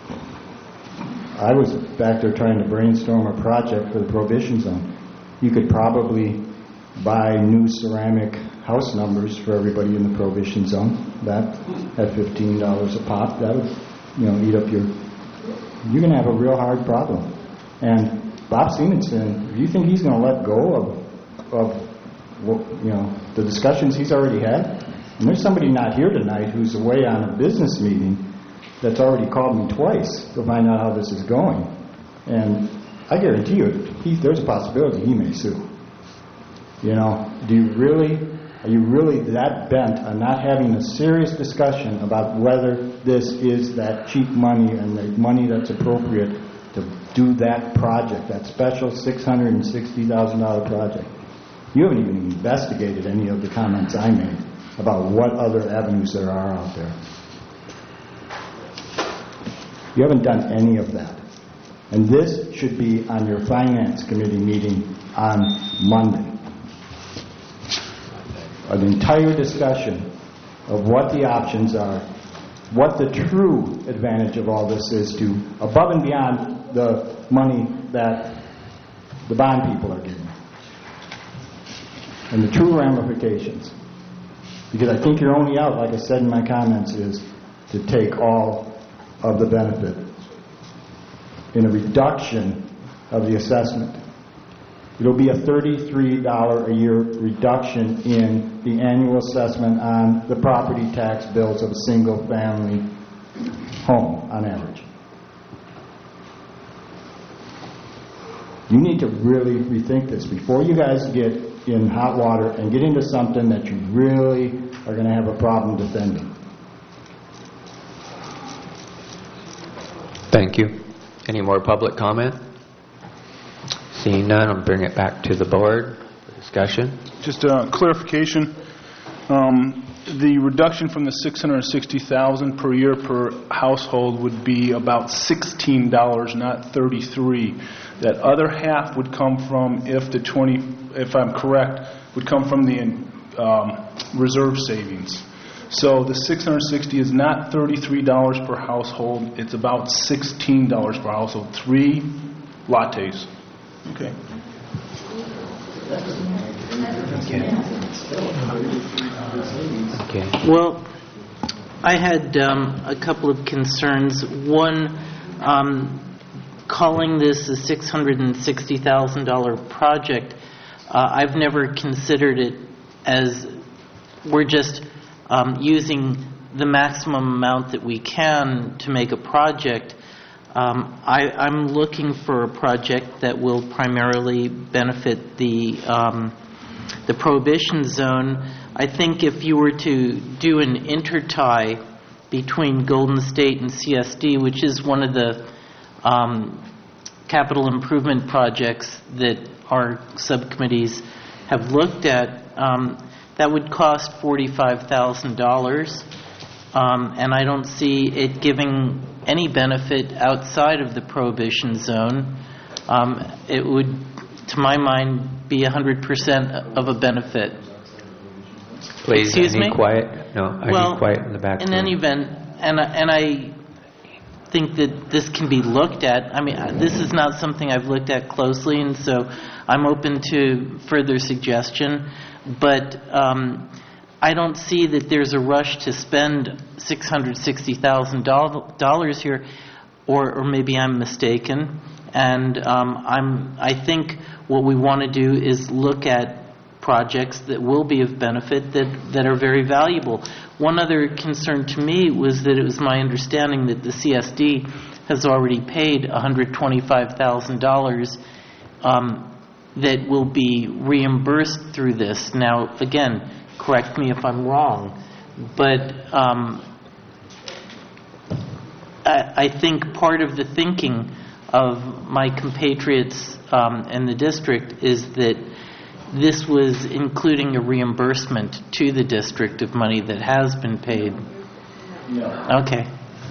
I was back there trying to brainstorm a project for the prohibition zone. You could probably buy new ceramic house numbers for everybody in the prohibition zone. That at fifteen dollars a pop, that would, you know, eat up your. You're going to have a real hard problem. And Bob Simonson, if you think he's going to let go of, of, you know, the discussions he's already had, and there's somebody not here tonight who's away on a business meeting that's already called me twice to find out how this is going. And I guarantee you, he, there's a possibility he may sue. You know, do you really, are you really that bent on not having a serious discussion about whether this is that cheap money and the money that's appropriate to do that project, that special six hundred sixty thousand dollars project? You haven't even investigated any of the comments I made about what other avenues there are out there. You haven't done any of that. And this should be on your Finance Committee meeting on Monday. An entire discussion of what the options are, what the true advantage of all this is to, above and beyond the money that the bond people are getting, and the true ramifications. Because I think your only out, like I said in my comments, is to take all of the benefit in a reduction of the assessment. It'll be a thirty-three dollars a year reduction in the annual assessment on the property tax bills of a single-family home on average. You need to really rethink this before you guys get in hot water and get into something that you really are going to have a problem defending. Thank you. Any more public comment? Seeing none, I'll bring it back to the board for discussion. Just a clarification. Um, the reduction from the six hundred sixty thousand dollars per year per household would be about sixteen dollars, not thirty-three dollars. That other half would come from, if the twenty, if I'm correct, would come from the um, reserve savings. So the six hundred sixty is not thirty-three dollars per household. It's about sixteen dollars per household. Three lattes. Okay. Okay. Well, I had um, a couple of concerns. One, um, calling this a six hundred sixty thousand dollars project, uh, I've never considered it as we're just um, using the maximum amount that we can to make a project. Um, I, I'm looking for a project that will primarily benefit the um, the prohibition zone. I think if you were to do an intertie between Golden State and C S D, which is one of the um, capital improvement projects that our subcommittees have looked at, um, that would cost forty-five thousand dollars, um, and I don't see it giving any benefit outside of the prohibition zone, um, it would, to my mind, be one hundred percent of a benefit. Please, Excuse I need me? quiet. No, I well, need quiet in the back in room. any event, and, I- and I think that this can be looked at. I mean, this is not something I've looked at closely, and so I'm open to further suggestion. But um, I don't see that there's a rush to spend six hundred sixty thousand dollars here, or, or maybe I'm mistaken. And um, I'm, I think what we want to do is look at projects that will be of benefit, that, that are very valuable. One other concern to me was that it was my understanding that the C S D has already paid one hundred twenty-five thousand dollars um, that will be reimbursed through this. Now, again, correct me if I'm wrong, but um, I, I think part of the thinking of my compatriots um, in the district is that this was including a reimbursement to the district of money that has been paid. Yeah. Okay.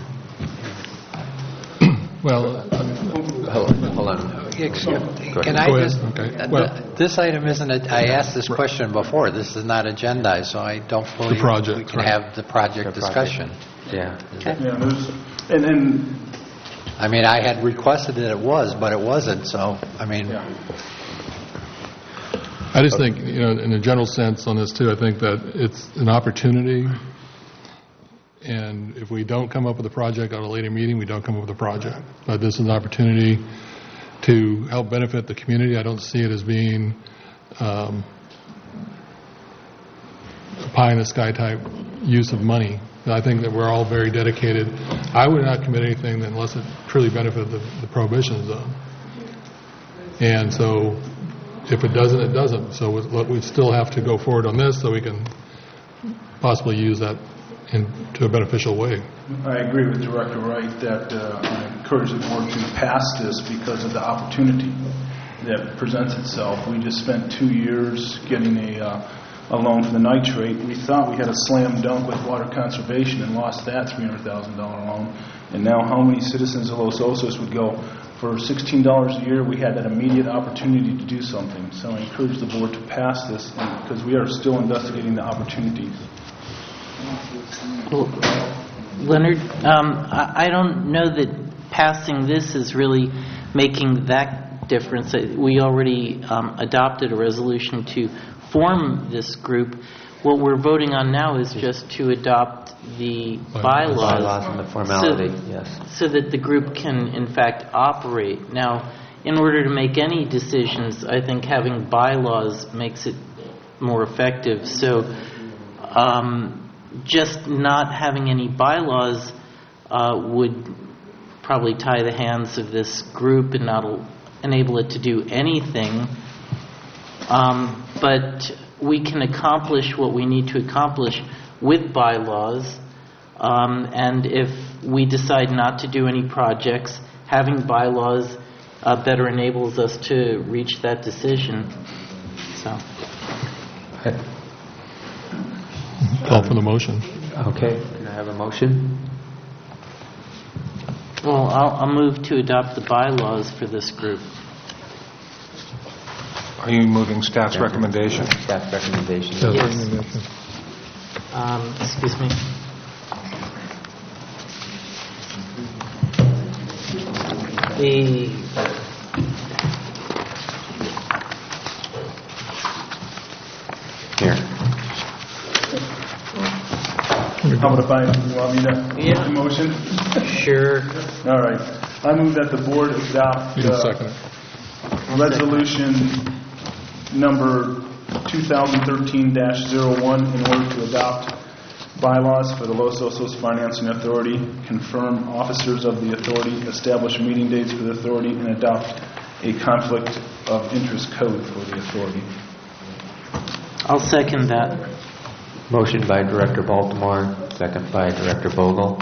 Well, hold on. Hold on. Can I Go ahead. just, Okay. uh, Well- th- this item isn't, a- I asked this question before, this is not agendized, so I don't believe project, we can right. have the project The project. discussion. Yeah. Yeah, there's, and then, I mean, I had requested that it was, but it wasn't, so, I mean, I just think, you know, in a general sense on this too, I think that it's an opportunity, and if we don't come up with a project at a later meeting, we don't come up with a project. But this is an opportunity to help benefit the community. I don't see it as being um, a pie-in-the-sky type use of money. I think that we're all very dedicated. I would not commit anything unless it truly benefited the, the prohibition zone. And so if it doesn't, it doesn't. So we we still have to go forward on this so we can possibly use that in, to a beneficial way. I agree with Director Wright that uh, I encourage the board to pass this because of the opportunity that presents itself. We just spent two years getting a, uh, a loan for the nitrate. We thought we had a slam dunk with water conservation and lost that three hundred thousand dollars loan. And now how many citizens of Los Osos would go, for sixteen dollars a year, we had that immediate opportunity to do something. So I encourage the board to pass this because we are still investigating the opportunities. Well, Leonard, um, I, I don't know that passing this is really making that difference. Uh, We already um, adopted a resolution to form this group. What we're voting on now is just to adopt the bylaws. Bylaws and the formality, so, yes. so that the group can, in fact, operate. Now, in order to make any decisions, I think having bylaws makes it more effective. So, um, just not having any bylaws uh, would probably tie the hands of this group and not al- enable it to do anything. Um, but we can accomplish what we need to accomplish with bylaws. Um, and if we decide not to do any projects, having bylaws uh, better enables us to reach that decision. So. Call for the motion. Okay. Can I have a motion? Well, I'll, I'll move to adopt the bylaws for this group. Are you moving staff's recommendation? Staff recommendation. Yes. Um, excuse me. The Here. How about if I, you want me to make Yeah. the motion? Sure. All right. I move that the board adopt You can uh, second it. resolution number two thousand thirteen dash zero one in order to adopt bylaws for the Los Osos Financing Authority, confirm officers of the authority, establish meeting dates for the authority, and adopt a conflict of interest code for the authority. I'll second that. Motion by Director Baltimore, second by Director Bogle.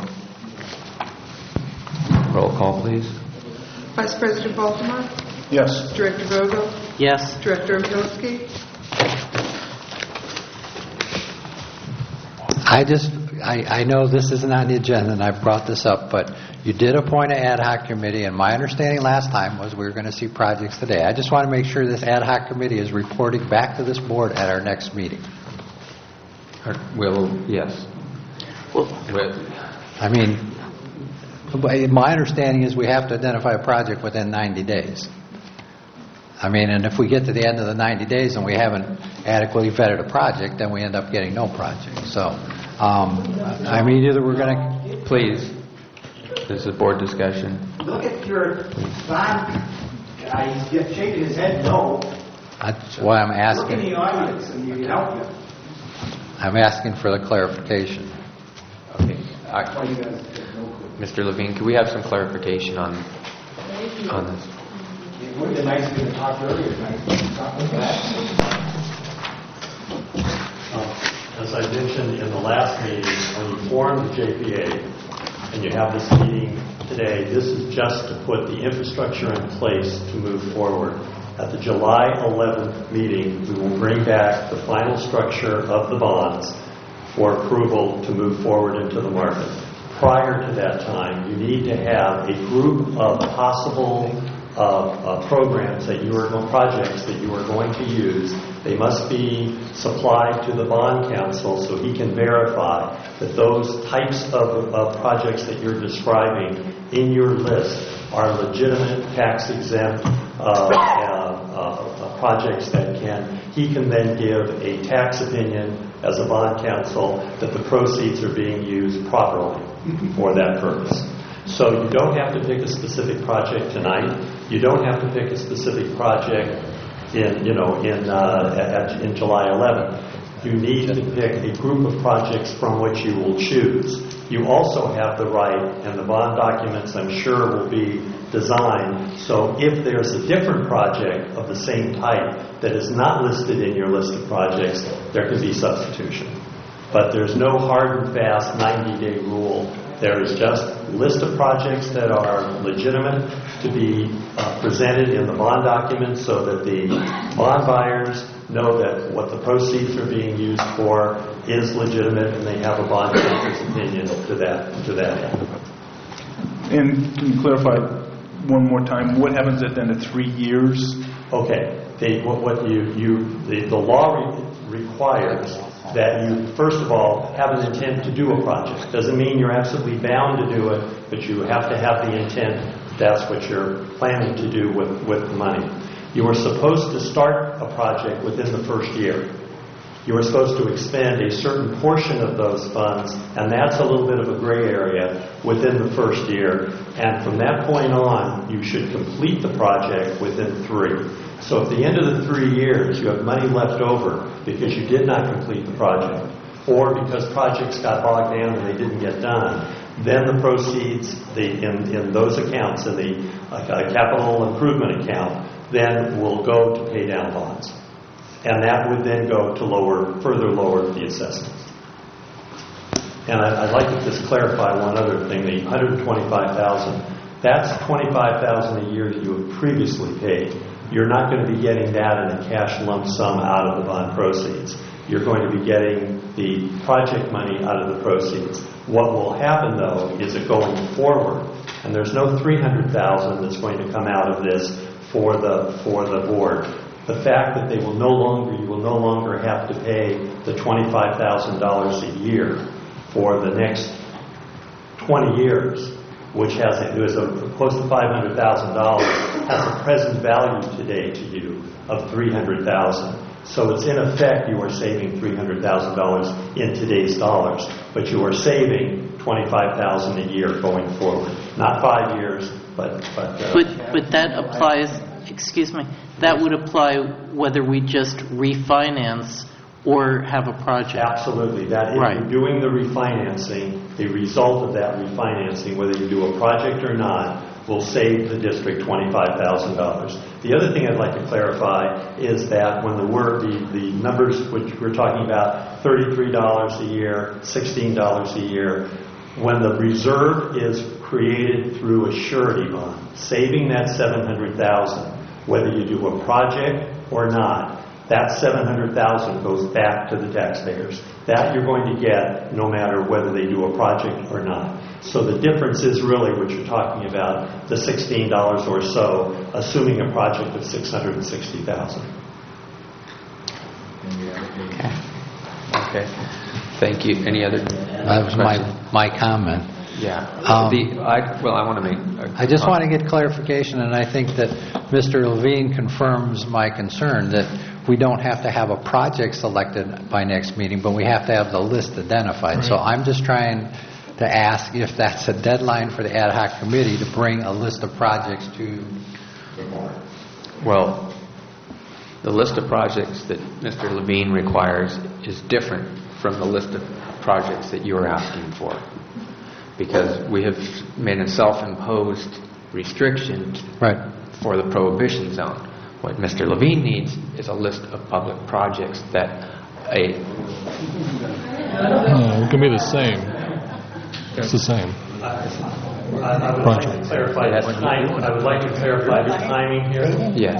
Roll call, please. Vice President Baltimore? Yes. Director Vogel? Yes. Director Omilski? I just, I, I know this isn't on the agenda, and I've brought this up, but you did appoint an ad hoc committee, and my understanding last time was we were going to see projects today. I just want to make sure this ad hoc committee is reporting back to this board at our next meeting. Or will, yes. Well, I mean, my understanding is we have to identify a project within ninety days. I mean, and if we get to the end of the ninety days and we haven't adequately vetted a project, then we end up getting no project. So, um, I mean, either we're going to... Please. This is board discussion. Look at your bond guy. He's shaking his head no. That's why I'm asking. Look in the audience and you can help you. I'm asking for the clarification. Okay. I, Mister Levine, could we have some clarification on on this? It would have been nice if you had talked earlier tonight. Talk about that. As I mentioned in the last meeting, when you formed the J P A and you have this meeting today, this is just to put the infrastructure in place to move forward. At the July eleventh meeting, we will bring back the final structure of the bonds for approval to move forward into the market. Prior to that time, you need to have a group of possible uh, uh, programs that you are going, projects that you are going to use. They must be supplied to the bond counsel so he can verify that those types of, of projects that you're describing in your list are legitimate, tax-exempt uh, uh, uh, projects that can, he can then give a tax opinion as a bond counsel that the proceeds are being used properly for that purpose. So you don't have to pick a specific project tonight. You don't have to pick a specific project in, you know, in uh, at, in July eleventh. You need to pick a group of projects from which you will choose. You also have the right, and the bond documents I'm sure will be designed, so if there's a different project of the same type that is not listed in your list of projects, there can be substitution. But there's no hard and fast ninety-day rule. There is just a list of projects that are legitimate to be uh, presented in the bond documents so that the bond buyers know that what the proceeds are being used for is legitimate and they have a bond counsel's opinion to that to that end. And can you clarify one more time, what happens at the end of three years? Okay. They, what, what you, you the, the law re- requires that you, first of all, have an intent to do a project. Doesn't mean you're absolutely bound to do it, but you have to have the intent. That's what you're planning to do with, with the money. You are supposed to start a project within the first year. You are supposed to expend a certain portion of those funds, and that's a little bit of a gray area within the first year. And from that point on, you should complete the project within three. So at the end of the three years, you have money left over because you did not complete the project, or because projects got bogged down and they didn't get done. Then the proceeds the, in, in those accounts, in the uh, capital improvement account, then will go to pay down bonds. And that would then go to lower, further lower the assessments. And I, I'd like to just clarify one other thing, the one hundred twenty-five thousand dollars, that's twenty-five thousand dollars a year that you have previously paid. You're not going to be getting that in a cash lump sum out of the bond proceeds. You're going to be getting the project money out of the proceeds. What will happen, though, is that going forward, and there's no three hundred thousand dollars that's going to come out of this for the for the board. The fact that they will no longer, you will no longer have to pay the twenty-five thousand dollars a year for the next twenty years, which has a, is a, close to five hundred thousand dollars, has a present value today to you of three hundred thousand dollars. So it's in effect you are saving three hundred thousand dollars in today's dollars, but you are saving twenty-five thousand dollars a year going forward. Not five years, but... But, uh, but, but that applies, excuse me, that would apply whether we just refinance or have a project. Absolutely. That if right. you're doing the refinancing, the result of that refinancing, whether you do a project or not, will save the district twenty-five thousand dollars. The other thing I'd like to clarify is that when the word, the, the numbers which we're talking about, thirty-three dollars a year, sixteen dollars a year, when the reserve is created through a surety bond, saving that seven hundred thousand dollars, whether you do a project or not, That seven hundred thousand dollars goes back to the taxpayers. That you're going to get no matter whether they do a project or not. So the difference is really what you're talking about, the sixteen dollars or so, assuming a project of six hundred sixty thousand dollars. Okay. Okay. Thank you. Any other? That was my, my comment. Yeah. Um, the, I, well, I want to make... A I just want to comment. get clarification, and I think that Mister Levine confirms my concern that we don't have to have a project selected by next meeting, but we have to have the list identified. Right. So I'm just trying to ask if that's a deadline for the ad hoc committee to bring a list of projects to the board. Well, the list of projects that Mister Levine requires is different from the list of projects that you're asking for, because we have made a self-imposed restriction right. for the prohibition zone. What Mister Levine needs is a list of public projects that a... No, it can be the same. It's the same. I, I would like to clarify the time. I would like to clarify the timing here. Yes.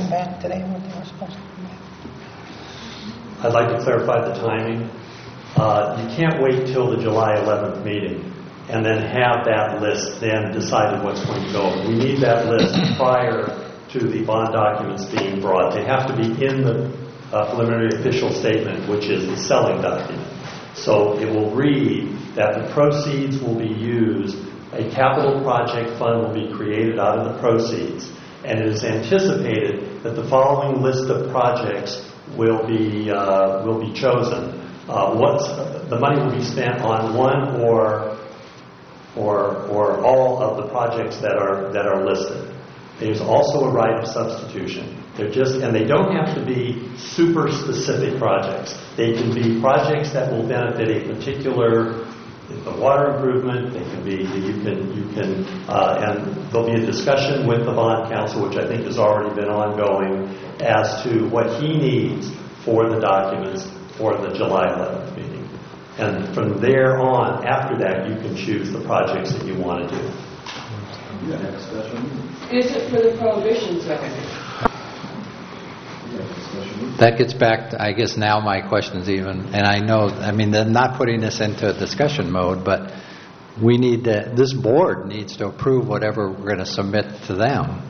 I'd like to clarify the timing. Uh, you can't wait till the July eleventh meeting and then have that list then decided what's going to go. We need that list prior to the bond documents being brought. They have to be in the uh, preliminary official statement, which is the selling document. So it will read that the proceeds will be used, a capital project fund will be created out of the proceeds, and it is anticipated that the following list of projects will be uh, will be chosen. Uh, what's the money will be spent on one or or or all of the projects that are that are listed. There's also a right of substitution. They're just and they don't have to be super specific projects. They can be projects that will benefit a particular the water improvement. They can be you can you can uh, and there'll be a discussion with the bond counsel, which I think has already been ongoing, as to what he needs for the documents for the July eleventh meeting. And from there on, after that, you can choose the projects that you want to do. Is it for the prohibition zone? That gets back to, I guess now my question's even, and I know, I mean, they're not putting this into a discussion mode, but we need to, this board needs to approve whatever we're going to submit to them.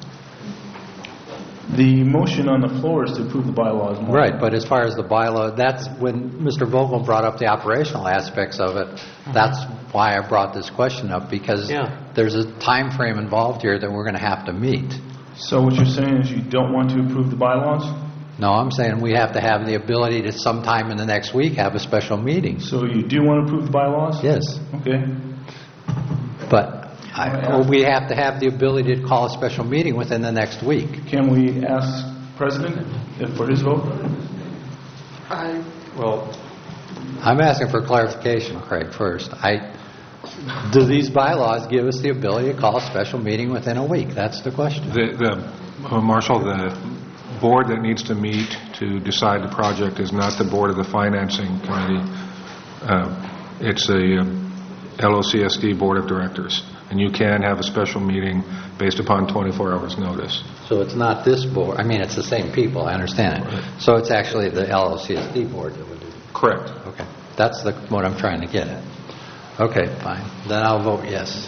The motion on the floor is to approve the bylaws. Right, but as far as the bylaw, that's when Mister Vogel brought up the operational aspects of it. That's why I brought this question up, because yeah. there's a time frame involved here that we're going to have to meet. So what you're saying is you don't want to approve the bylaws? No, I'm saying we have to have the ability to sometime in the next week have a special meeting. So you do want to approve the bylaws? Yes. Okay. But I, we have to have the ability to call a special meeting within the next week. Can we ask President if for his vote? I well, I'm asking for clarification, Craig, first. I do these bylaws give us the ability to call a special meeting within a week? That's the question. The, the uh, Marshall, the board that needs to meet to decide the project is not the board of the financing committee. Uh, it's a um, L O C S D board of directors. And you can have a special meeting based upon twenty-four hours notice. So it's not this board. I mean, it's the same people. I understand it. Right. So it's actually the L O C S D board that would do it. Correct. Okay. That's the, what I'm trying to get at. Okay, fine. Then I'll vote yes.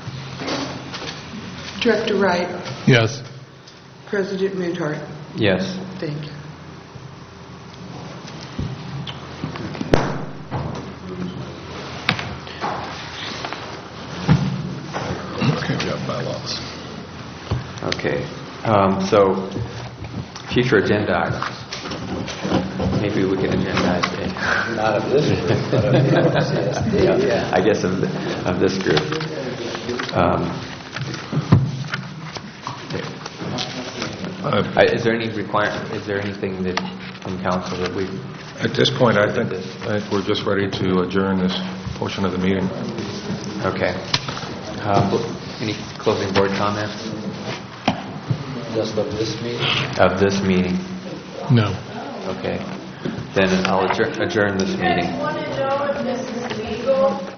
Director Wright. Yes. President Moonhart. Yes. Thank you. Okay, we have bylaws. Okay. Um, so, future agenda items. Maybe we can agendize it. Not of this group, but of the L O C S D. Yeah, yeah, I guess of, the, of this group. Um, uh, is there any requirement? Is there anything that from council that we? At this point, I think, I think we're just ready to adjourn this portion of the meeting. Okay. Um, any closing board comments? Just of this meeting? Of this meeting. No. Okay. Then I'll adjourn, adjourn this meeting. I want to know if this is legal.